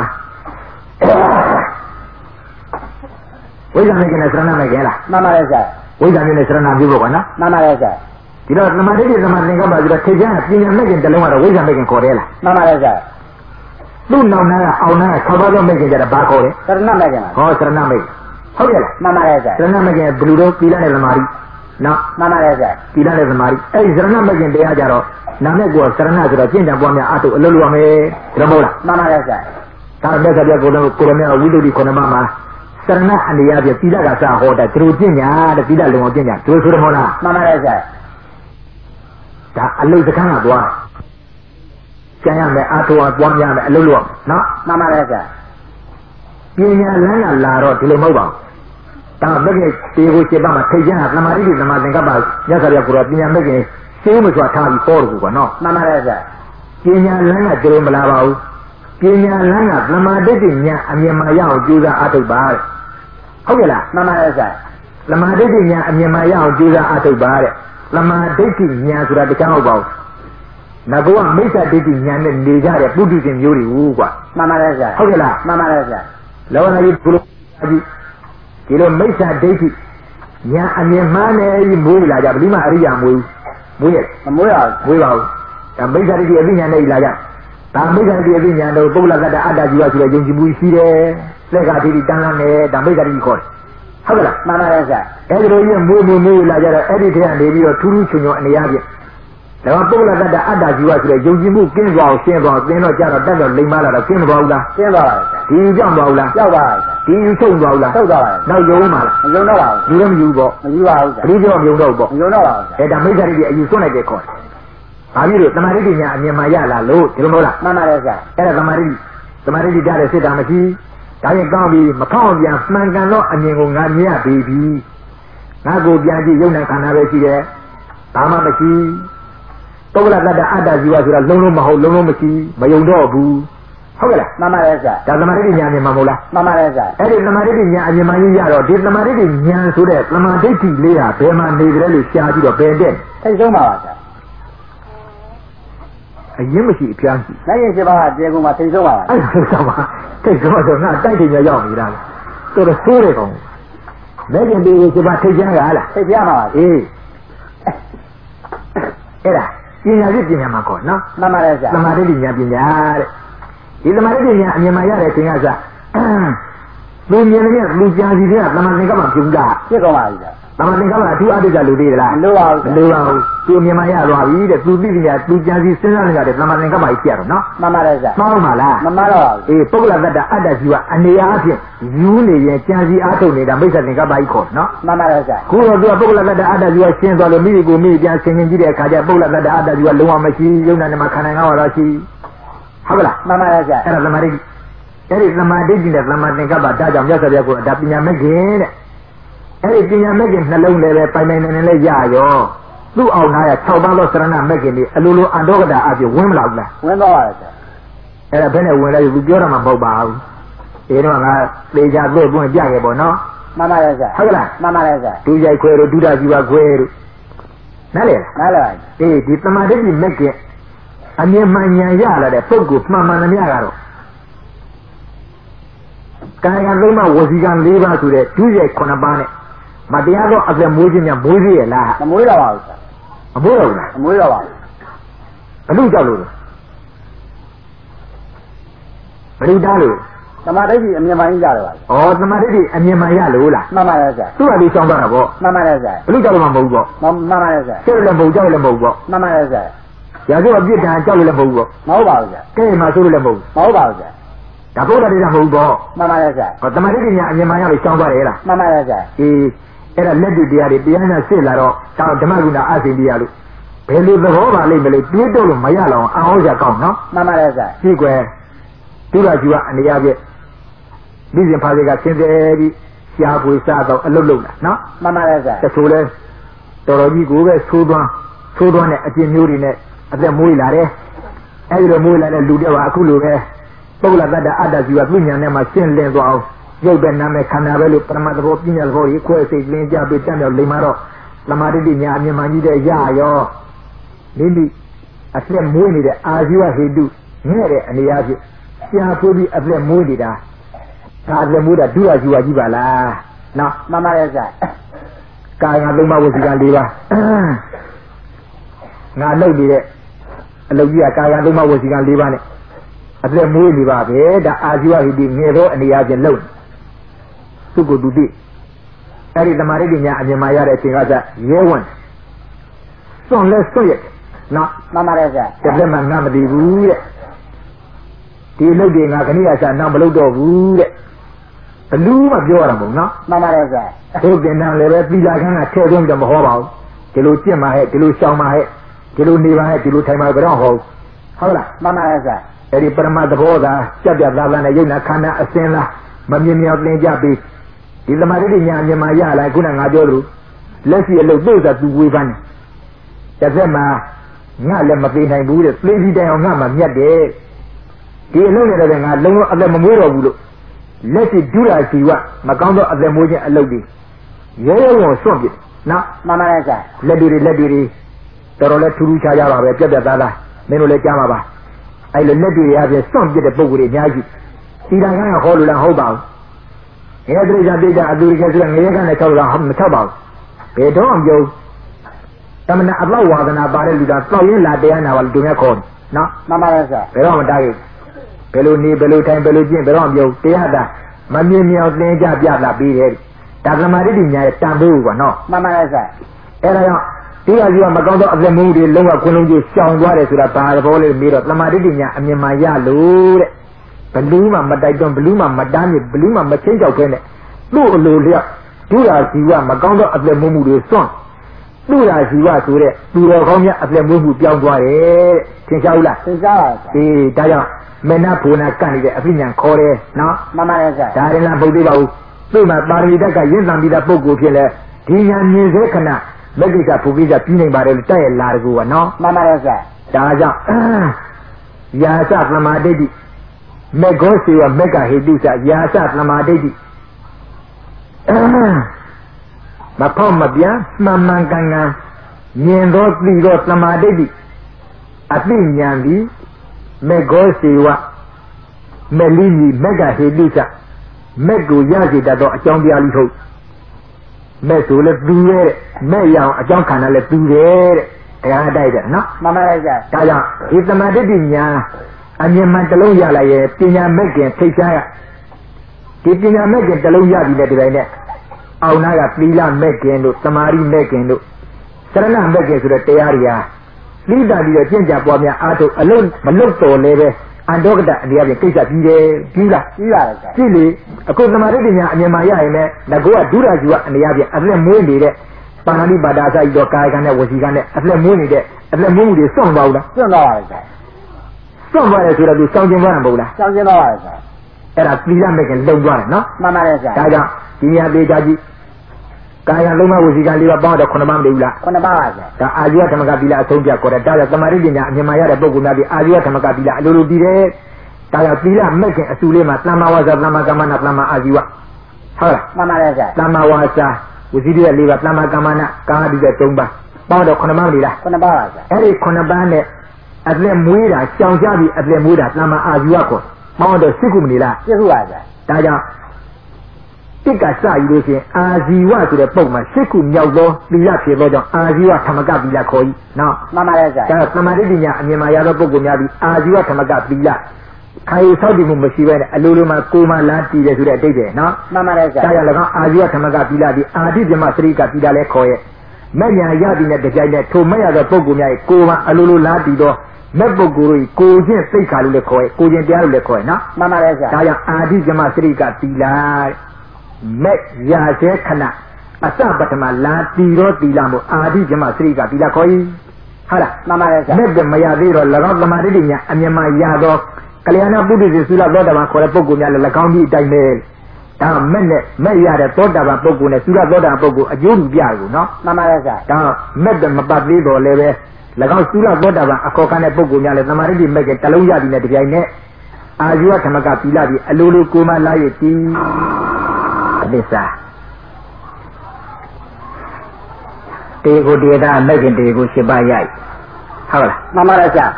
ဝိဇ္ဇာမဲ့ခင်နဲ့သရဏမဲ့ခင်လားမှန်ပါတယ်ဗျာဝိဇ္ဇာနဲ့သရဏပြုဖို့ကွာနော်မှန်ပါတယ်ဗျာဒီတော့သမာဓိနဲ့သမာသင်္ကပ္ပဆိုတော့ထေချမ်းပညာမဲ့ခင်တစ်လုံးကတော့ဝိဇ္ဇာမဲ့ခင်ခေါ်တယ်လားမှန်ပါတယ်ဗျာသူ့နောက်နာကအောင်နာက၆ပါးသောမဲ့ခင်ကြတာဘာခေါ်လဲသရဏမဲ့ခင်ပါဟောသရဏမဲ့ဟုတ်ရဲ့လားမှန်ပါတယ်ဗျာသရဏမဲ့ခင်ဘယ်လိုတော့သီလနဲ့သမာဓိနော်မှန်ပါတယ်ဗျာသီလနဲ့သမာဓိအဲ့ဒီသရဏမဲ့ခင်တရားကြတော့နာမဲ့ကိုသရဏဆိုတော့ကျင့်ကြံပွားများအထုအလုပ်လုပ်ရမယ်ဒါမဟုတ်လားမှန်ပါတယ်ဗျာဒါမဲ့ကပြကိုတော့ကိုရမေဝိသုဒ္ဓိခုနမမှာသရဏအနေအချင်းသီလကစာဟောတာသူတို့ကျင့်ညာတဲ့သီလလုံအောင်ကျင့်ညာသူဆိုရမောလားမှန်ပါတယ်ဗျာဒါအလုစကန်းကသွားကျန်ရမယ်အာထုံပွားများမယ်အလုလို့နော်မှန်ပါတယ်ဗျာပညာလမ်းကလာတော့ဒီလိုမဟုတ်ပါဘူးဒါမဲ့ခင်တေကိုစေပါမှာထိတ်ချမ်းဟာသမာဓိတွေသမာသင်္ကပ္ပရသဗျာကိုတော့ပညာမဲ့ခင်ရှင်းမစွာထားပြီးဟောတယ်ကွာနော်မှန်ပါတယ်ဗျာပညာလမ်းကကြိုးမလာပါဘူးပညာလမ်းကသမာဓိဉာဏ်အမြင်မှရအောင်ကြိုးစားအားထုတ်ပါတဲ့ဟုတ်ကဲ့လားမှန်ပါတယ်ဗျာသမာဓိဉာဏ်အမြင်မှရအောင်ကြိုးစားအားထုတ်ပါတဲ့သမာဓိဉာဏ်ဆိုတာတခြားမဟုတ်ပါဘူးငါကမိစ္ဆာဒိဋ္ဌိဉာဏ်နဲ့နေကြတဲ့ပုထုဇဉ်မျိုးတွေဟုတ်ကွာမှန်ပါတယ်ဗျာဟုတ်ကဲ့လားမှန်ပါတယ်ဗျာလောကကြီးဘုလိုကြီးဒီလိုမိစ္ဆာဒိဋ္ဌိဉာဏ်အမြင်မှန်းနေပြီးမွေးလာကြဘယ်ဒီမှအရိယာမွေးဘူးမွေးရမမွေးရမွေးပါဘူးဒါမိစ္ဆာဒိဋ္ဌိအသိဉာဏ်နဲ့လာကြဒါမိစ္ဆာဒိဋ္ဌိအသိဉာဏ်တို့ပုဂ္ဂလကတ္တအတ္တကြီးရဆိုတဲ့ယုံကြည်မှုရှိတယ်လက်ကတိတိတန်းလန်းနေဒါမိစ္ဆာဒိဋ္ဌိခေါ်တယ်ဟုတ်ကဲ့လားမှန်ပါတယ်ဗျာအဲ့ဒီလိုကြီးမွေးမွေးမွေးလာကြတော့အဲ့ဒီထဲကနေပြီးတော့ထူးထူးချွန်ချွန်အနေအချင်းဒါကပုဂ္ဂလကတ္တအတ္တကြီးရဆိုတဲ့ယုံကြည်မှုကင်းသွားအောင်ရှင်းသွားသင်တော့ကြတော့တက်တော့လိမ္မာလာတော့ရှင်းမသွားဘူးလားရှင်းသွားပါပြီဒီကြောင့်သွားဘူးလားကြောက်ပါပြီဒီယူချုပ်သွားဘူးလားချုပ်သွားပါပြီနောက်ယုံမှာလားမယုံတော့ပါဘူးယူလည်းမယူပေါ့မယူပါဘူးဘယ်လိုကြောင့်မယုံတော့ဘူးပေါ့မယုံတော့ပါဘူးအဲဒါမိစ္ဆာဒိဋ္ဌိအယူစွန့်လိုက်တဲ့ခေါ်တယ်ဘာဖြစ်လို့သမာဓိဉာဏ်အမြင်မှရလာလို့ဒီလိုမဟုတ်လားမှန်ပါတယ်ဗျာအဲ့ဒါသမာဓိသမာဓိကြတဲ့စိတ်ဓာတ်မရှိဒါရင်ကောင်းပြီမဖောက်ပြန်မှန်ကန်တော့အမြင်ကိုငါမြင်ရပြီပြီငါကိုပြန်ကြည့်ယုံနဲ့ခန္ဓာပဲရှိတယ်ဘာမှမရှိပုဂ္ဂလကတ္တအတ္တဇီဝဆိုတာလုံးလုံးမဟုတ်လုံးလုံးမရှိမယုံတော့ဘူးဟုတ်ကဲ့လားမှန်ပါတယ်ဗျာဒါသမာဓိဉာဏ်မြင်မှာမဟုတ်လားမှန်ပါတယ်ဗျာအဲ့ဒီသမာဓိဉာဏ်အမြင်မှကြီးရတော့ဒီသမာဓိဉာဏ်ဆိုတဲ့သမာဓိဋ္ဌိလေးဟာဘယ်မှာနေကြလဲလို့ရှားကြည့်တော့ဘယ်တဲ့ထိတ်ဆုံးပါပါဗျာအရင်မရှိအပြားရှိနိုင်ရင်7ပါးကတေကုံမှာထိတ်ဆုံးပါပါအဲ့ထိတ်ဆုံးပါထိတ်ဆုံးတော့ငါတိုက်တယ်ရောက်နေတာတော်တော်ဆိုးတယ်ကောင်နိုင်ရင်ဒီ7ပါးထိတ်ချမ်းရလားထိတ်ပြမှာပါအေးအဲ့ဒါပညာရှိပညာမှာခေါ်နော်မှန်ပါတယ်ဗျာသမာဓိဉာဏ်ပညာတဲ့ဒီသမာဓိဉာဏ်အမြင်မှရတဲ့အချိန်ကစသူမြင်နေတဲ့လူကြာစီတွေကသမာသင်္ကပ္ပပြုံးတာဖြစ်ကုန်ပါပြီဗျာသမာသင်္ကပ္ပအထူးအတုကြလူသေးသလားမလိုပါဘူးမလိုပါဘူးသူမြင်မှရသွားပြီတဲ့သူသိတယ်သူကြာစီစဉ်းစားနေတဲ့သမာသင်္ကပ္ပကြီးပြတော့နော်မှန်ပါတယ်ဗျာမှန်ပါလားမမှန်တော့ပါဘူးအေးပုဂ္ဂလတ္တအတ္တကြီးကအနေအားဖြင့်ယူနေရင်ကြာစီအားထုတ်နေတာမိစ္ဆာသင်္ကပ္ပကြီးခေါ်နော်မှန်ပါတယ်ဗျာခုတော့သူကပုဂ္ဂလတ္တအတ္တကြီးကရှင်းသွားလို့မိကိုမိပြန်ဆင်ခြင်ကြည့်တဲ့အခါကျပုဂ္ဂလတ္တအတ္တကြီးကလုံးဝမရှိယုံနာနဲ့မှခန္ဓာငါးပါးတော့ရှိဟုတ်ကလားမှန်ပါတယ်ဗျာအဲ့ဒါသမာဓိအဲ့ဒီသမာဓိနဲ့သမာသင်္ကပ္ပဒါကြောင့်မြတ်စွာဘုရားကဒါပညာမဲ့ခင်တဲ့အဲ့ဒီပညာမဲ့ခင်နှလုံးလည်းပဲပိုင်ပိုင်နေနေလေးရရောသူ့အောင်သားရ၆ပါးသောသရဏမဲ့ခင်ဒီအလိုလိုအန္တောကတာအဖြစ်ဝင်မလာဘူးလားဝင်တော့ပါတယ်ဆရာအဲ့ဒါဘယ်နဲ့ဝင်လဲသူပြောတာမှမဟုတ်ပါဘူးဒီတော့ငါသေချာပြည့်ပွင့်ပြခဲ့ပေါ့နော်မှန်ပါတယ်ဆရာဟုတ်လားမှန်ပါတယ်ဆရာဒုရိုက်ခွဲတို့ဒုဒကြီးပါခွဲတို့နားလေနားလေပါအေးဒီတမာတိမဲ့ခင်အမြင်မှန်ဉာဏ်ရလာတဲ့ပုဂ္ဂိုလ်မှန်မှန်သမျှကတော့ကာယကသုံးပါးဝစီကံ၄ပါးဆိုတဲ့ဒုရိုက်ခုနှစ်ပါးနဲ့မတရားသောအသက်မွေးခြင်းများမွေးသေးရဲ့လားမမွေးတော့ပါဘူးဆရာမမွေးတော့ဘူးလားမမွေးတော့ပါဘူးဘလို့ကြောက်လို့ဘလို့တားလို့သမာဓိအမြင်မှန်ကြီးရတယ်ပါဩသမာဓိအမြင်မှန်ရလို့လားမှန်ပါတယ်ဆရာသူ့အလေးဆောင်တာပေါ့မှန်ပါတယ်ဆရာဘလို့ကြောက်လို့မဟုတ်ဘူးပေါ့မှန်ပါတယ်ဆရာကြောက်လည်းမဟုတ်ကြောက်လည်းမဟုတ်ပေါ့မှန်ပါတယ်ဆရာရာဇဝအပြစ်ဒဏ်ကြောက်လို့လည်းမဟုတ်ဘူးပေါ့မဟုတ်ပါဘူးဆရာကဲမှာဆိုလို့လည်းမဟုတ်ဘူးမဟုတ်ပါဘူးဆရာဒါဘုရားတရားမဟုတ်တော့မှန်ပါတယ်ဆရာဟောတမန်တိညာအမြင်မှန်ရလို့ရှောင်းသွားတယ်လားမှန်ပါတယ်ဆရာအေးအဲ့ဒါလက်တွေ့တရားတွေတရားနဲ့စစ်လာတော့တောင်ဓမ္မဂုဏအသိပြရလို့ဘယ်လိုသဘောပါလိမ့်မလို့တွေးတော့လို့မရလောက်အောင်အောင်းရကောင်းနော်မှန်ပါတယ်ဆရာရှိကွယ်သူရကျူကနေရာပြည့်ဒီစဉ်ဖားတွေကသင်တယ်ပြီးရှားပွေစားတော့အလုတ်လုတ်လာနော်မှန်ပါတယ်ဆရာတချို့လဲတော်တော်ကြီးကိုပဲသိုးသွန်းသိုးသွန်းတဲ့အပြစ်မျိုးတွေနဲ့အသက်မွေးလာတယ်အဲဒီလိုမွေးလာတဲ့လူတွေဟာအခုလိုပဲပုဂ္ဂလတ္တအတ္တကြီးကပြညာနဲ့မှရှင်းလင်းသွားအောင်ရုပ်ပဲနာမည်ခန္ဓာပဲလို့ပရမတ်သဘောပညာသဘောကြီးခွဲစိတ်လင်းကြပြီးတက်မြောက်လိမ္မာတော့သမာဓိညာအမြင်မှန်ကြီးတဲ့ရရောမိမိအသက်မွေးနေတဲ့အာဇီဝဟေတုငဲ့တဲ့အနေအချင်းရှားဖွေးပြီးအသက်မွေးနေတာဒါအသက်မွေးတာဒုရဇီဝကြီးပါလားနော်မှန်ပါတယ်ဆရာကာယကသုံးပါးဝစီကံ၄ပါးငါလုပ်နေတဲ့အလုပ်ကြီးကကာယကသုံးပါးဝစီကံ၄ပါးနဲ့အသက်မွေးနေပါပဲဒါအာဇီဝဟိတိငယ်သောအနေအချင်းလုပ်သူကိုသူသိအဲ့ဒီသမာဓိပညာအမြင်မှရတဲ့အချိန်ကစရဲဝံ့စွန့်လဲစွန့်ရနော်မှန်ပါတယ်ဆရာတကယ်မှငါမသိဘူးတဲ့ဒီလုပ်တွေငါခဏရစားနောက်မလုပ်တော့ဘူးတဲ့ဘလူးမှပြောရတာမဟုတ်နော်မှန်ပါတယ်ဆရာသူကင်တန်းလည်းပဲသီလာခန်းကထဲသွင်းတယ်မဟောပါဘူးဒီလိုကြင့်ပါဟဲ့ဒီလိုရှောင်ပါဟဲ့ဒီလိုနေပါဟဲ့ဒီလိုထိုင်ပါဘယ်တော့ဟောဟုတ်လားမှန်ပါတယ်ဆရာအဲ့ဒီပရမတ်သဘောသာကြက်ပြသားသားနဲ့ယုံနာခန္ဓာအစင်းလားမမြင်မြောင်သင်ကြပြီးဒီသမာဓိညာမြန်မာရလာခုနငါပြောသလိုလက်ရှိအလုပ်သို့သာသူဝေးပန်းတယ်တစ်သက်မှာငါလည်းမသိနိုင်ဘူးတဲ့သိပြီးတိုင်အောင်ငါမှမြတ်တယ်ဒီအလုပ်နဲ့လည်းငါလုံးဝအသက်မမွေးတော့ဘူးလို့လက်ရှိဒုရာစီဝမကောင်းသောအသက်မွေးခြင်းအလုပ်တွေရဲရဲဝံစွန့်ပြစ်နော်မှန်ပါတယ်ဆရာလက်တွေလက်တွေတော်တော်လေးထူးထူးခြားခြားပါပဲပြက်ပြက်သားသားမင်းတို့လည်းကြားမှာပါအဲ့လိုလက်တွေရပြစွန့်ပြစ်တဲ့ပုံကိုယ်တွေအများကြီးစီတန်ကန်းကဟောလို့လည်းဟုတ်ပါဘူးငရဲတိကျတိကျအတူတူဆိုငရဲကနဲ့၆လောက်မ၆ပါဘူးဘယ်တော့မှပြောတမနာအလောက်ဝါဒနာပါတဲ့လူသားတောက်ရင်လာတရားနာပါလူများခေါ်နော်မှန်ပါတယ်ဆရာဘယ်တော့မှတားခဲ့ဘယ်လိုနေဘယ်လိုထိုင်ဘယ်လိုကျင့်ဘယ်တော့မှပြောတရားတာမမြင်မြောင်သင်ကြပြတာပြီးတယ်ဒါသမာဓိပညာရဲ့တန်ဖိုးကွာနော်မှန်ပါတယ်ဆရာအဲ့ဒါကြောင့်ဒီအကြီးကမကောင်းသောအသက်မူတွေလုံးဝခွင်းလုံးကြီးရှောင်သွားတယ်ဆိုတာဘာသဘောလေးပြီးတော့သမာဓိပညာအမြင်မှရလို့တဲ့ဘလူးမှမတိုက်တွန်းဘလူးမှမတန်းမြဘလူးမှမချင်းကြောက်ခဲနဲ့သူ့အလိုလျောက်ဒုရာဇီဝမကောင်းသောအသက်မူမှုတွေစွန့်သူ့ရာဇီဝဆိုတဲ့သူတော်ကောင်းများအသက်မူမှုပြောင်းသွားတယ်တဲ့သင်ရှားဘူးလားသင်ရှားပါဆရာအေးဒါကြောင့်မေနဘူနာကန့်နေတဲ့အภิညာခေါ်တယ်နော်မှန်ပါတယ်ဆရာဒါရင်လားပုတ်သေးပါဘူးသူ့မှာပါရမီတက်ကရင်းသံပြီးတဲ့ပုဂ္ဂိုလ်ဖြစ်လဲဒီညာမြင်စေခဏမဂ္ဂိကဘုကိစ္စပြီးနိုင်ပါတယ်လို့တက်ရလာတကူကနော်မှန်ပါတယ်ဆရာဒါကြောင့်ယာစသမာဓိတိမေဃောစီဝမေဃဟိတုစယာစသမာဓိတိမဖောက်မပြန်မှန်မှန်ကန်ကန်မြင်သောသိသောသမာဓိတိအသိဉာဏ်သည်မေဃောစီဝမေလိညီမေဃဟိတုစမက်ကိုရစေတတ်သောအကြောင်းတရားလေးဟုတ်မက်ဆိုလည်းသူရဲ့မက်ရအောင်အကြောင်းခန္ဓာလည်းသူတယ်တဲ့တရားတိုက်တယ်နော်မှန်ပါရဲ့ဆရာဒါကြောင့်ဒီသမာဓိပညာအမြင်မှန်တစ်လုံးရလာရဲ့ပညာမက်ကင်ထိတ်ရှားရဒီပညာမက်ကင်တစ်လုံးရပြီလေဒီပိုင်းနဲ့အောင်နာကသီလမက်ကင်တို့သမာဓိမက်ကင်တို့သရဏမက်ကင်ဆိုတဲ့တရားတွေဟာလိတာပြီးတော့ကျင့်ကြပွားများအားထုတ်အလုံးမလွတ်တော်လည်းပဲအန္တောကတအနေအချင်းကိစ္စပြီးတယ်ပြီးလားပြီးပါတယ်ဆရာကြည့်လေအခုသမာဓိပညာအမြင်မှရရင်လည်းငါကဒုရဇီဝအနေအချင်းအသက်မွေးနေတဲ့ပါဠိပါဒာစာဤတော့ကာယကနဲ့ဝစီကနဲ့အသက်မွေးနေတဲ့အသက်မွေးမှုတွေစွန့်သွားဘူးလားစွန့်သွားပါတယ်ဆရာစွန့်သွားတယ်ဆိုတော့ဒီစောင့်ကျင်သွားတာမဟုတ်လားစောင့်ကျင်သွားပါတယ်ဆရာအဲ့ဒါသီလမဲ့ကလုံသွားတယ်နော်မှန်ပါတယ်ဆရာဒါကြောင့်ဒီညာသေးကြကြီးကာယလုံးမဝစီကလေးပါပေါင်းတော့ခုနှစ်ပါးမတည်ဘူးလားခုနှစ်ပါးပါဗျာဒါအာဇီဝဓမ္မကပီလာအဆုံးပြခေါ်တယ်ဒါကြောင့်သမာဓိပညာအမြင်မှရတဲ့ပုဂ္ဂိုလ်များပြီးအာဇီဝဓမ္မကပီလာအလိုလိုတည်တယ်ဒါကြောင့်ပီလာမဲ့ခင်အစုလေးမှာသမ္မာဝါစာသမ္မာကမ္မနာသမ္မာအာဇီဝဟုတ်လားမှန်ပါတယ်ဗျာသမ္မာဝါစာဝစီရဲ့လေးပါသမ္မာကမ္မနာကာဟတိရဲ့သုံးပါးပေါင်းတော့ခုနှစ်ပါးမတည်လားခုနှစ်ပါးပါဗျာအဲ့ဒီခုနှစ်ပါးနဲ့အသက်မွေးတာကြောင်ကြပြီးအသက်မွေးတာသမ္မာအာဇီဝခေါ်ပေါင်းတော့ရှစ်ခုမတည်လားရှစ်ခုပါဗျာဒါကြောင့်တိကစယူလို့ရှိရင်အာဇီဝဆိုတဲ့ပုံမှာရှစ်ခုမြောက်သောသီလဖြစ်သောကြောင့်အာဇီဝဓမ္မကပီလာခေါ်၏နော်မှန်ပါတယ်ဗျာဒါသမာဓိပညာအမြင်မှရသောပုဂ္ဂိုလ်များပြီးအာဇီဝဓမ္မကပီလာခိုင်ဆောက်တည်မှုမရှိဘဲနဲ့အလိုလိုမှာကိုယ်မှလာတည်တယ်ဆိုတဲ့အတိတ်ပဲနော်မှန်ပါတယ်ဗျာဒါကြောင့်၎င်းအာဇီဝဓမ္မကပီလာပြီးအာတိပြမစရိကပီလာလဲခေါ်ရဲ့မဲ့ညာရသည်နဲ့တကြိုင်နဲ့ထိုမဲ့ရသောပုဂ္ဂိုလ်များရဲ့ကိုယ်မှအလိုလိုလာတည်သောမဲ့ပုဂ္ဂိုလ်ကိုကိုချင်းသိက္ခာလို့လည်းခေါ်ရဲ့ကိုချင်းတရားလို့လည်းခေါ်ရဲ့နော်မှန်ပါတယ်ဗျာဒါကြောင့်အာတိပြမစရိကပီလာမဲ့ရစေခဏအစပထမလာတီရောတီလာမို့အာတိပြမစရိကတီလာခေါ်၏ဟုတ်လားမှန်ပါတယ်ဗျာမဲ့မရသေးတော့၎င်းသမာဓိညာအမြင်မှရသောကလျာဏပုဒ်တိသုလသောတာပန်ခေါ်တဲ့ပုဂ္ဂိုလ်များလည်း၎င်းကြီးအတိုင်းပဲဒါမဲ့နဲ့မဲ့ရတဲ့သောတာပန်ပုဂ္ဂိုလ်နဲ့သုလသောတာပန်ပုဂ္ဂိုလ်အကျိုးတူပြရဘူးနော်မှန်ပါတယ်ဗျာဒါမဲ့မပတ်သေးတော့လည်းပဲ၎င်းသုလသောတာပန်အခေါ်ခံတဲ့ပုဂ္ဂိုလ်များလည်းသမာဓိမဲ့ကတလုံးရသည်နဲ့တပြိုင်နက်အာဇီဝဓမ္မကပီလာပြီးအလိုလိုကိုမှလာရည်တီးအနိစ္စတေကိုတေတာမဲ့ခင်တေကိုရှင်းပါရိုက်ဟုတ်လားမှန်ပါတယ်ဗျာ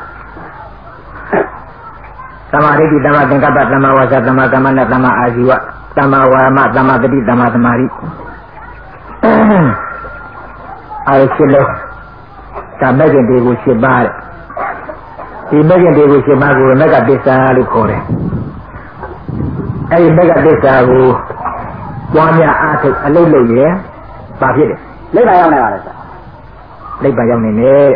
သမာဓိတိသမ္မာသင်္ကပ္ပသမ္မာဝါစာသမ္မာကမ္မနာသမ္မာအာဇီဝသမ္မာဝါမသမ္မာတတိသမ္မာသမာဓိအဲရှင်းလို့ဒါမဲ့ခင်တေကိုရှင်းပါတဲ့ဒီမဲ့ခင်တေကိုရှင်းပါကိုမက်ကပစ္စာလို့ခေါ်တယ်အဲဒီမက်ကပစ္စာကိုပွားများအားထုတ်အလုပ်လုပ်ရင်ဘာဖြစ်လဲနိဗ္ဗာန်ရောက်နိုင်ပါလေဆရာနိဗ္ဗာန်ရောက်နိုင်တယ်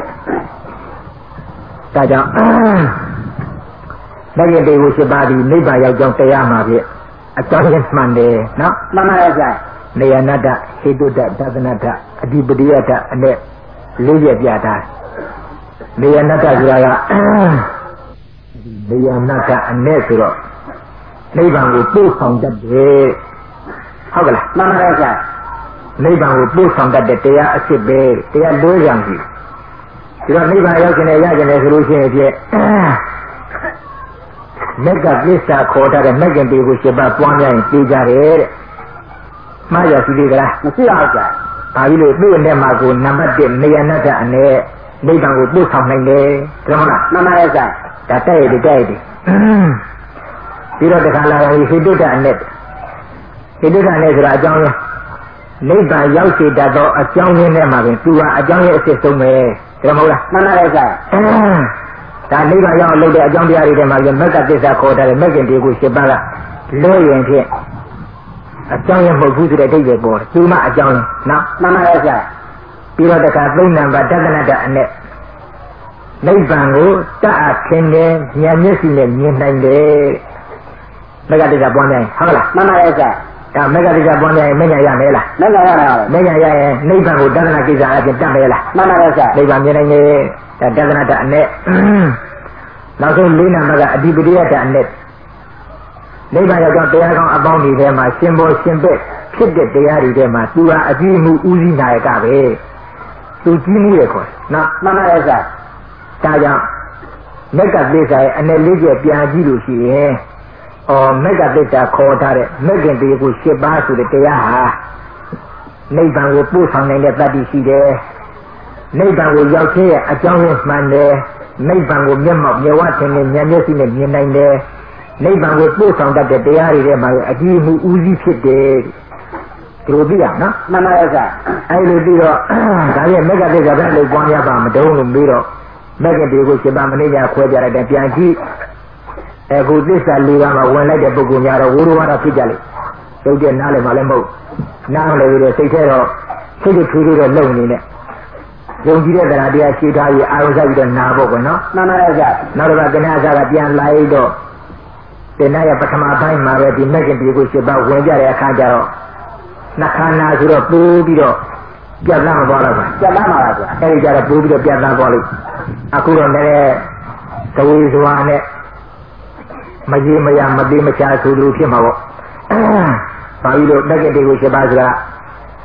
ဒါကြောင့်မဂ္ဂင်တွေကိုရှိပါသည်နိဗ္ဗာန်ရောက်ကြောင်းတရားမှာဖြစ်အကြောင်းရင်းမှန်တယ်နော်မှန်ပါရဲ့ဆရာနေယနာတဟိတုတ္တသဒ္ဒနာတအဓိပတိယတအနဲ့လေးရပြတာနေယနာတဆိုတာကနေယနာတအနဲ့ဆိုတော့နိဗ္ဗာန်ကိုပို့ဆောင်တတ်တယ်ဟုတ်ကလားမှန်ပါရဲ့ဆရာနိဗ္ဗာန်ကိုပို့ဆောင်တတ်တဲ့တရားအစစ်ပဲတရားလွဲရံပြီဒီတော့နိဗ္ဗာန်ရောက်ခြင်းနဲ့ရခြင်းနဲ့ဆိုလို့ရှိရင်ဖြင့်မက်ကပစ္စာခေါ်တာတဲ့မက်ကင်ပေကိုရှင်ပါပွားများရင်ပြေးကြတယ်တဲ့မှားရရှိသေးကလားမရှိပါဘူးဆရာဘာဖြစ်လို့သူ့နဲ့မှာကိုနံပါတ်တစ်နေယနာတအနေနိဗ္ဗာန်ကိုပို့ဆောင်နိုင်တယ်ဟုတ်မလားမှန်ပါရဲ့ဆရာဒါတဲ့ရတဲ့တဲ့ပြီးတော့တခါလာရင်ဟိတုတ္တအနဲ့ဟိတုတ္တအနဲ့ဆိုတာအကြောင်းရင်းနိဗ္ဗာန်ရောက်စေတတ်သောအကြောင်းရင်းနဲ့မှာပင်သူဟာအကြောင်းရင်းအစစ်ဆုံးပဲဒါမဟုတ်လားမှန်ပါရဲ့ဆရာဒါနိဗ္ဗာန်ရောက်လို့တဲ့အကြောင်းတရားတွေထဲမှာပြမက်ကသစ္စာခေါ်တယ်မက်ကင်တွေကိုရှင်းပါကလွဲရင်ဖြင့်အကြောင်းရင်းမဟုတ်ဘူးဆိုတဲ့အဓိပ္ပာယ်ပေါ်တယ်သူမှအကြောင်းရင်းနော်မှန်ပါရဲ့ဆရာပြီးတော့တခါသုံးနံပါတ်တက္ကနတအနဲ့နိဗ္ဗာန်ကိုတတ်အပ်ခြင်းနဲ့ဉာဏ်မျက်စိနဲ့မြင်နိုင်တယ်မက်ကသစ္စာပွားများရင်ဟုတ်လားမှန်ပါရဲ့ဆရာဒါမက်ကသစ္စာပွားများရင်မဉဏ်ရမယ်လားမဉဏ်ရနိုင်ပါဘူးမဉဏ်ရရင်နိဗ္ဗာန်ကိုတက္ကနကိစ္စအပြင်တတ်မယ်လားမှန်ပါရဲ့ဆရာနိဗ္ဗာန်မြင်နိုင်တယ်ဒါတက္ကနတအနဲ့နောက်ဆုံးလေးနံပါတ်ကအဓိပတိယတအနဲ့နိဗ္ဗာန်ရောက်တော့တရားကောင်းအပေါင်းတွေထဲမှာရှင်ဘောရှင်ဘက်ဖြစ်တဲ့တရားတွေထဲမှာသူဟာအကြည့်မှုဥစည်းနာရကပဲသူကြီးမှုရခေါ်နော်မှန်ပါရဲ့ဆရာဒါကြောင့်မက်ကသစ္စာရဲ့အနဲ့လေးချက်ပြန်ကြည့်လို့ရှိရင်အော်မက်ကသစ္စာခေါ်ထားတဲ့မက်ကင်တရားကိုရှစ်ပါးဆိုတဲ့တရားဟာနိဗ္ဗာန်ကိုပို့ဆောင်နိုင်တဲ့တတ္တိရှိတယ်နိဗ္ဗာန်ကိုရောက်ခြင်းရဲ့အကြောင်းရင်းမှန်တယ်နိဗ္ဗာန်ကိုမျက်မှောက်မျက်ဝါးထင်နဲ့ဉာဏ်မျက်စိနဲ့မြင်နိုင်တယ်နိဗ္ဗာန်ကိုပို့ဆောင်တတ်တဲ့တရားတွေထဲမှာအကြည့်မှုဥစည်းဖြစ်တယ်ဒီလိုသိရနော်မှန်ပါရဲ့ဆရာအဲ့လိုပြီးတော့ဒါရဲ့မက်ကသစ္စာပဲလို့ပွားများပါမတုံးလို့ပြီးတော့မက်ကတေကိုရှင်ပါမနေကြခွဲကြလိုက်တဲ့ပြန်ကြည့်အခုသစ္စာလေးပါးမှာဝင်လိုက်တဲ့ပုဂ္ဂိုလ်များတော့ဝိရဝါဒဖြစ်ကြလိမ့်ရုပ်တဲ့နားလည်းမလည်းမဟုတ်နားလည်းပြီးတော့စိတ်ထဲတော့စိတ်ထူးထူးတော့လုံနေနဲ့ယုံကြည်တဲ့တရားတရားရှိထားပြီးအာရုံစိုက်ပြီးတော့နာဖို့ကွယ်နော်မှန်ပါရဲ့ဆရာနောက်တော့ကဏ္ဍအစားကပြန်လိုက်တော့တင်နာရဲ့ပထမပိုင်းမှာပဲဒီမက်ကင်ပြေကိုရှင်ပါဝင်ကြတဲ့အခါကျတော့နှခါနာဆိုတော့ပိုးပြီးတော့ပြတ်သားမသွားတော့ဘူးပြတ်သားမှာပါဗျာအဲဒီကျတော့ပိုးပြီးတော့ပြတ်သားသွားလိမ့်အခုတော့လည်းသဝေစွာနဲ့မကြီးမရမသေးမချာဆိုလို့ဖြစ်မှာပေါ့ဘာလို့မက်ကင်ပြေကိုရှင်ပါဆိုတာ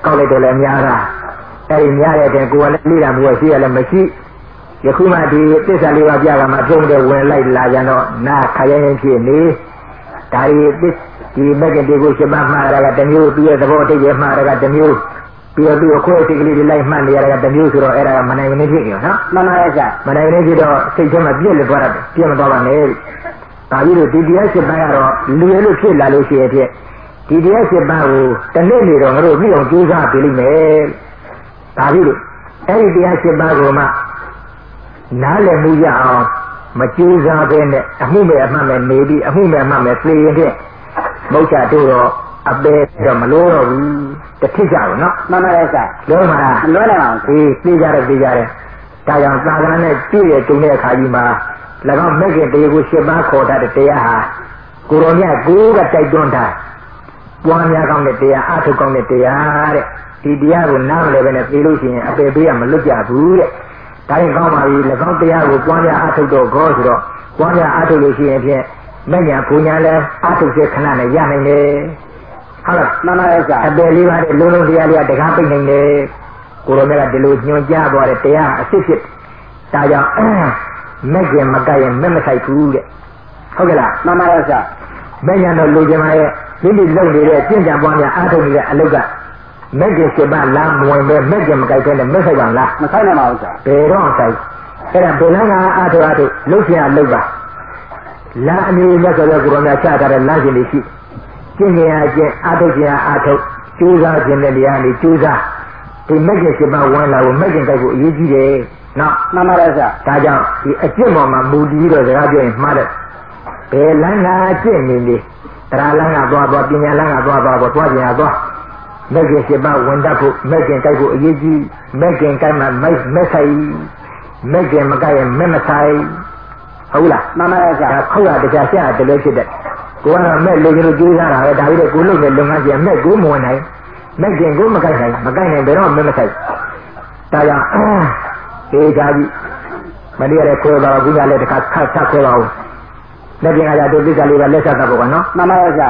ကောက်လိုက်တော့လည်းများတာအဲ့ဒီများတဲ့တဲ့ကိုယ်ကလည်းလိတာမျိုးရှိရလည်းမရှိယခုမှဒီသစ္စာလေးပါးပြကမှပြုံးတဲ့ဝင်လိုက်လာကြတော့နာခရရင်ဖြစ်နေဒါဒီဒီမဂ္ဂတိကိုရှင်းမှမှားတာကတစ်မျိုးသူရဲ့သဘောအတိတ်ရဲ့မှားတာကတစ်မျိုးပြီးတော့သူ့အခွင့်အရေးကလေးတွေလိုက်မှတ်နေရတာကတစ်မျိုးဆိုတော့အဲ့ဒါကမနိုင်မနေဖြစ်နေရောနော်မှန်ပါရဲ့ဆရာမနိုင်မနေဖြစ်တော့စိတ်ထဲမှာပြည့်လေသွားတာပြည့်မသွားပါနဲ့ဒါပြီးတော့ဒီတရားရှင်းပိုင်းကတော့လူရလို့ဖြစ်လာလို့ရှိရင်ဖြစ်ဒီတရားရှင်းပိုင်းကိုတစ်နေ့နေတော့ငါတို့ပြီးအောင်ကြိုးစားပြလိမ့်မယ်ဒါပြီးတော့အဲ့ဒီတရားရှင်းပိုင်းကိုမှနားလည်မှုရအောင်မကြိုးစားဘဲနဲ့အမှုမဲ့အမှတ်မဲ့နေပြီးအမှုမဲ့အမှတ်မဲ့သိရင်ဖြင့်မုတ်ချတို့တော့အပေတော့မလို့တော့ဘူးတစ်ထစ်ကြဘူးနော်မှန်ပါရဲ့ဆရာလုံးမလားမလွဲနိုင်ပါဘူးအေးသိကြတယ်သိကြတယ်ဒါကြောင့်သာသနာနဲ့ပြည့်ရဲ့တုံတဲ့အခါကြီးမှာ၎င်းမဲ့ခင်တရားကိုရှင်းပါခေါ်တတ်တဲ့တရားဟာကိုရောမြတ်ကိုကတိုက်တွန်းတာပွားများကောင်းတဲ့တရားအထုကောင်းတဲ့တရားတဲ့ဒီတရားကိုနားမလဲပဲနဲ့သိလို့ရှိရင်အပေပေးရမလွတ်ကြဘူးတဲ့ဒါရင်ကောင်းပါပြီ၎င်းတရားကိုပွားများအထုတော့ခေါ်ဆိုတော့ပွားများအထုလို့ရှိရင်ဖြင့်မညာပူညာလဲအထုစေခဏနဲ့ရနိုင်တယ်ဟုတ်လားမှန်ပါရဲ့ဆရာအပေလေးပါးတဲ့လုံးလုံးတရားလေးကတကားပိတ်နိုင်တယ်ကိုရောမြတ်ကဒီလိုညွှန်ကြားသွားတဲ့တရားအစစ်ဖြစ်ဒါကြောင့်မဲ့ကျင်မကရင်မဲ့မဆိုင်ဘူးတဲ့ဟုတ်ကဲ့လားမှန်ပါရဲ့ဆရာမဲ့ညာတော့လူကျင်ပါရဲ့ဒီလိုလုပ်နေတဲ့ကျင့်ကြံပွားများအားထုတ်နေတဲ့အလုပ်ကမဲ့ကျင်ရှိပါလားမဝင်ပဲမဲ့ကျင်မကိုက်တဲ့မဲ့ဆိုင်ပါလားမဆိုင်နိုင်ပါဘူးဆရာဘယ်တော့ဆိုင်အဲ့ဒါဘယ်လမ်းကအားထုတ်အားထုတ်လုပ်ချင်အလုပ်ပါလမ်းအမျိုးမျိုးဆိုတော့ကိုရောမြတ်ချထားတဲ့လမ်းရှင်တွေရှိကျင့်ကြံအကျင့်အားထုတ်ခြင်းအားထုတ်ကြိုးစားခြင်းတဲ့တရားတွေကြိုးစားဒီမဲ့ကျင်ရှိပါဝင်လာဖို့မဲ့ကျင်ကိုက်ဖို့အရေးကြီးတယ်နော်မှန်ပါရဲ့ဆရာဒါကြောင့်ဒီအကျင့်ပေါ်မှာမူတည်ပြီးတော့စကားပြောရင်မှားတယ်ဘယ်လမ်းကအကျင့်နေနေတရားလမ်းကသွားသွားပညာလမ်းကသွားသွားပေါ်သွားကြရသွားမဲ့ကျင်ရှိပါဝင်တတ်ဖို့မဲ့ကျင်ကိုက်ဖို့အရေးကြီးမဲ့ကျင်ကိုက်မှမိုက်မဲ့ဆိုင်မဲ့ကျင်မကိုက်ရင်မဲ့မဆိုင်ဟုတ်လားမှန်ပါရဲ့ဆရာခုတ်ရတရားရှာတယ်လို့ဖြစ်တယ်ကိုကတော့မဲ့လူကြီးတို့ကြိုးစားတာပဲဒါပြီးတော့ကိုလုပ်တဲ့လုပ်ငန်းကြီးမဲ့ကိုမဝင်နိုင်မဲ့ကျင်ကိုမကိုက်နိုင်မကိုက်နိုင်ဘယ်တော့မဲ့မဆိုင်ဒါကြောင့်အေးကြပြီမနေ့ကခွဲပါဘူးညလည်းတစ်ခါခတ်ဆက်ခွဲပါဦးလက်ပြင်ကကြတို့ပြစ်ကလေးကလက်ဆက်သဘောကနော်မှန်ပါရဲ့ဆရာ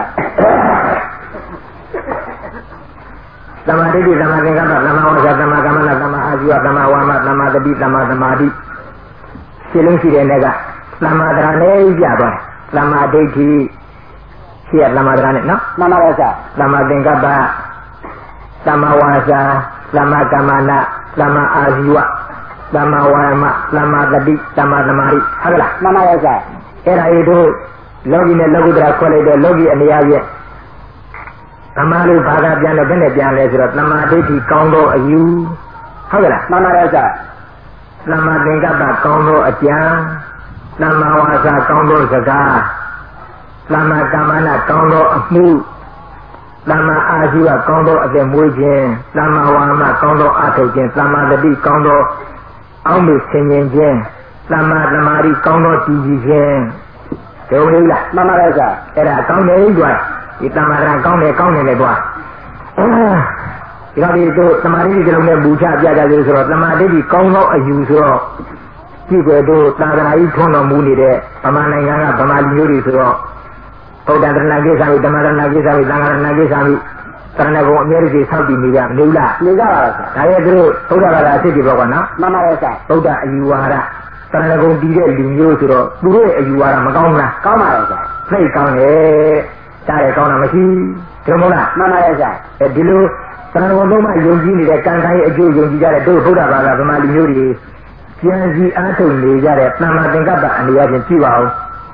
သမာဓိသမာသင်္ကပ္ပသမာဝါစာသမာကမ္မနာသမာအာဇီဝသမာဝါမသမာတတိသမာသမာဓိရှင်းလုံးရှိတဲ့နေ့ကသမာဓရာနဲ့ပြသွားတယ်သမာဓိဋ္ဌိရှိရသမာဓရာနဲ့နော်မှန်ပါရဲ့ဆရာသမာသင်္ကပ္ပသမာဝါစာသမာကမ္မနာသမာအာဇီဝသမ္မာဝါယမသမ္မာတတိသမ္မာသမာဓိဟုတ်လားမှန်ပါရဲ့ဆရာအဲ့ဒါဤတို့လောကီနဲ့လောကုတ္တရာခွဲလိုက်တဲ့လောကီအနေအချင်းသမာလို့ဘာသာပြန်လို့ဘယ်နဲ့ပြန်လဲဆိုတော့သမာဓိဋ္ဌိကောင်းသောအယူဟုတ်ကဲ့လားမှန်ပါရဲ့ဆရာသမာသင်္ကပ္ပကောင်းသောအကြံသမာဝါစာကောင်းသောစကားသမာကမ္မနာကောင်းသောအမှုသမ္မာအာဇီဝကောင်းသောအသက်မွေးခြင်းသမ္မာဝါမကောင်းသောအထုတ်ခြင်းသမ္မာတတိကောင်းသောအောက်မေ့ဆင်ခြင်ခြင်းသမ္မာသမာဓိကောင်းသောတည်ကြည်ခြင်းဒုဟိလားမှန်ပါရဲ့ဆရာအဲ့ဒါကောင်းတယ်ကြွားဒီသမ္မာရကောင်းတယ်ကောင်းတယ်လေကြွားဒီတော့ဒီတို့သမာဓိကြလုံးနဲ့ဘူချပြကြလို့ဆိုတော့သမာဓိကြီးကောင်းသောအယူဆိုတော့ကြည့်ကြတို့သာသနာကြီးထွန်းတော်မူနေတဲ့ဗမာနိုင်ငံကဗမာလူမျိုးတွေဆိုတော့ဘုဒ္ဓတရဏကိစ္စဝိဓမ္မတရဏကိစ္စဝိသံဃာတရဏကိစ္စဝိတရဏဂုံအမြဲတည်းဆောက်တည်နေကြမလို့လားနေကြပါလားဒါရဲ့သူတို့ဘုရားဘာသာအစ်စ်တွေပေါ့ကွာနော်မှန်ပါရဲ့ဆရာဘုရားအယူဝါဒတရဏဂုံတည်တဲ့လူမျိုးဆိုတော့သူတို့ရဲ့အယူဝါဒမကောင်းဘူးလားကောင်းပါရဲ့ဆရာသိကောင်းတယ်ကြားရကောင်းတာမရှိဒီလိုမဟုတ်လားမှန်ပါရဲ့ဆရာအဲဒီလိုတရဏဂုံသုံးပါယုံကြည်နေတဲ့ကံတိုင်းအကျိုးယုံကြည်ကြတဲ့တို့ဘုရားဘာသာဗမာလူမျိုးတွေကျန်စီအားထုတ်နေကြတဲ့သမ္မာသင်္ကပ္ပအနေအချင်းကြည့်ပါဦး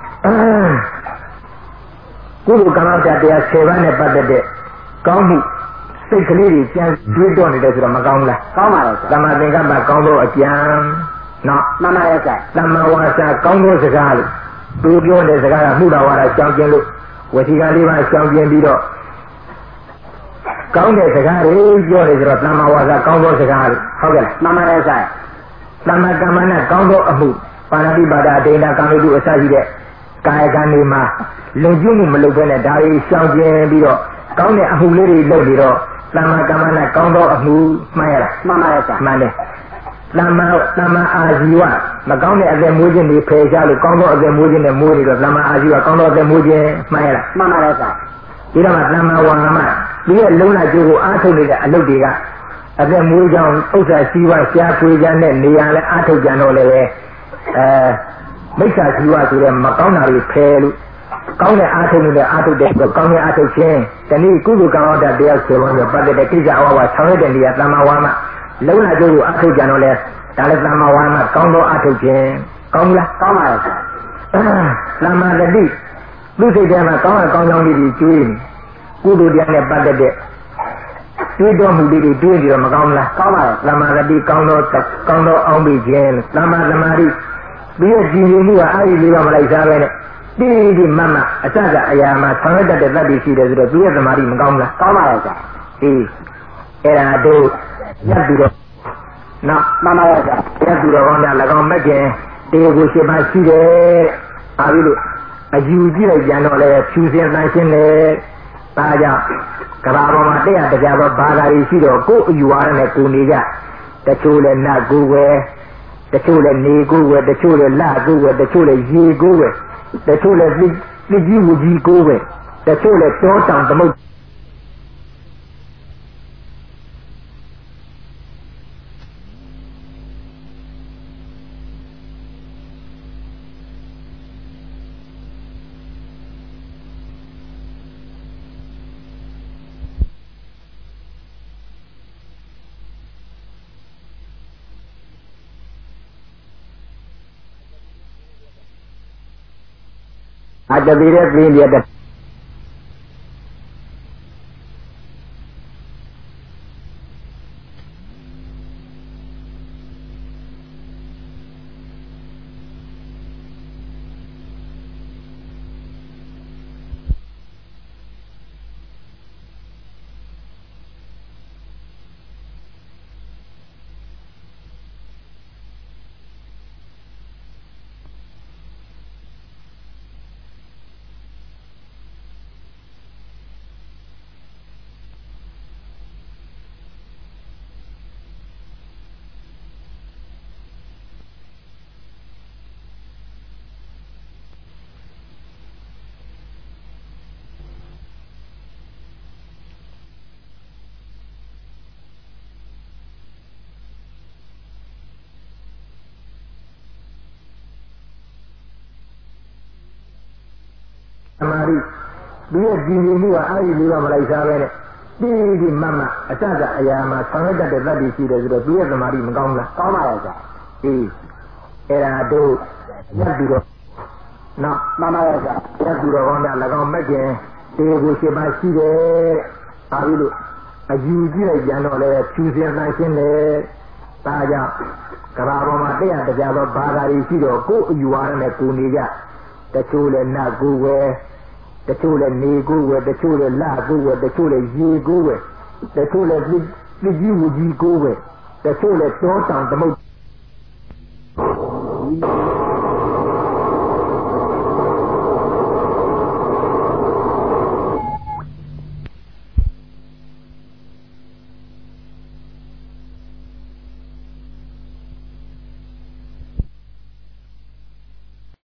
ကုသိုလ်ကမ္မတရားတရားဆယ်ပါးနဲ့ပတ်သက်တဲ့ကောင်းမှုစိတ်ကလေးတွေကြံတွေးတော့နေတယ်ဆိုတော့မကောင်းဘူးလားကောင်းပါရဲ့သမ္မာသင်္ကပ္ပကောင်းသောအကြံနော်မှန်ပါရဲ့သမ္မာဝါစာကောင်းသောစကားလို့သူပြောတဲ့စကားကမှုတော်ဝါဒကြောင်းကျင်လို့ဝစီကလေးပါကြောင်းကျင်ပြီးတော့ကောင်းတဲ့စကားတွေပြောနေဆိုတော့သမ္မာဝါစာကောင်းသောစကားလို့ဟုတ်ကဲ့မှန်ပါရဲ့သမ္မာကမ္မနာကောင်းသောအမှုပါဏာတိပါဒဒိဋ္ဌကာမိတုအစရှိတဲ့ကာယကံတွေမှာလုံကျုံမှုမလုပ်ဘဲနဲ့ဒါတွေရှောင်ကျင်ပြီးတော့ကောင်းတဲ့အမှုလေးတွေလုပ်ပြီးတော့သမ္မာကမ္မနာကောင်းသောအမှုမှန်ရလားမှန်ပါရဲ့မှန်တယ်သမ္မာသမ္မာအာဇီဝမကောင်းတဲ့အသက်မွေးခြင်းတွေဖယ်ရှားလို့ကောင်းသောအသက်မွေးခြင်းနဲ့မွေးနေတော့သမ္မာအာဇီဝကောင်းသောအသက်မွေးခြင်းမှန်ရလားမှန်ပါရဲ့ဒီတော့မှသမ္မာဝါမဒီရဲ့လုံးလာကျိုးကိုအားထုတ်နေတဲ့အလုပ်တွေကအသက်မွေးကြောင်းဥစ္စာရှိဝရှားဖွေကြတဲ့နေရာလဲအားထုတ်ကြတော့လည်းပဲအဲမိစ္ဆာရှိဝဆိုတဲ့မကောင်းတာတွေဖယ်လို့ကောင်းတဲ့အားထုတ်နေတဲ့အားထုတ်တဲ့ကောင်းတဲ့အားထုတ်ခြင်းတနည်းကုသိုလ်ကောင်းတဲ့တရားဆိုလို့ပတ်သက်တဲ့ကိစ္စအဝဝဆောင်ရတဲ့နေရာသမ္မာဝါမလုံးလာကျိုးကိုအားထုတ်ကြတော့လဲဒါလည်းသမ္မာဝါမကောင်းသောအားထုတ်ခြင်းကောင်းလားကောင်းပါရဲ့သမ္မာတတိသူစိတ်ထဲမှာကောင်းတဲ့ကောင်းကြောင်းလေးတွေကျွေးနေကုသိုလ်တရားနဲ့ပတ်သက်တဲ့တွေးတော်မူလေးတွေတွေးကြည့်တော့မကောင်းလားကောင်းပါရဲ့သမ္မာတတိကောင်းသောကောင်းသောအောင်ပြီးခြင်းသမ္မာသမာဓိပြီးရကြည်ရင်မှုကအားရလေးပါမလိုက်စားပဲနဲ့တိတိမမအစကအရာမှာဆောင်ရွက်တတ်တဲ့သတ္တိရှိတယ်ဆိုတော့သူရဲ့သမာဓိမကောင်းလားကောင်းပါရဲ့ကြာအေးအဲ့ဒါတို့ရပ်ပြီးတော့နော်မှန်ပါရဲ့ကြာရပ်ပြီးတော့ကောင်းတာ၎င်းမကင်တေကိုရှိပါရှိတယ်ပါပြီလို့အယူကြည့်လိုက်ကြတော့လေဖြူစင်တန်ရှင်းတယ်ဒါကြောင့်ကဘာပေါ်မှာတရားတရားသောဘာသာတွေရှိတော့ကိုယ်အယူအားနဲ့ကိုနေကြတချို့လည်းနတ်ကိုဝယ်တချို့လည်းနေကိုဝယ်တချို့လည်းလကိုဝယ်တချို့လည်းရေကိုဝယ်တချို့လည်းသိကြီးဝကြီးကိုဝယ်တချို့လည်းတောတောင်သမုတ်အတတိရဲ့ပြင်းပြတဲ့ သမာဓိပြီးရကြည်ရင်မှုကအားရလေးပါမလိုက်စားပဲနဲ့တိတိမမအစကအရာမှာဆောင်ရွက်တတ်တဲ့သတ္တိရှိတယ်ဆိုတော့သူရဲ့သမာဓိမကောင်းလားကောင်းပါရဲ့ကြာအေးအဲ့ဒါတို့ရပ်ပြီးတော့နော်မှန်ပါရဲ့ကြာရပ်ပြီးတော့ကောင်းတာ၎င်းမကင်တေကိုရှိပါရှိတယ်ပါပြီလို့အယူကြည့်လိုက်ကြတော့လေဖြူစင်တန်ရှင်းတယ်ဒါကြောင့်ကဘာပေါ်မှာတရားတရားသောဘာသာတွေရှိတော့ကိုယ်အယူအားနဲ့ကိုနေကြတချို့လည်းနတ်ကိုဝယ်တချို့လည်းနေကိုဝယ်တချို့လည်းလကိုဝယ်တချို့လည်းရေကိုဝယ်တချို့လည်းပြည့်ကြီးဝကြီးကိုဝယ်တချို့လည်းတောတောင်သမုတ်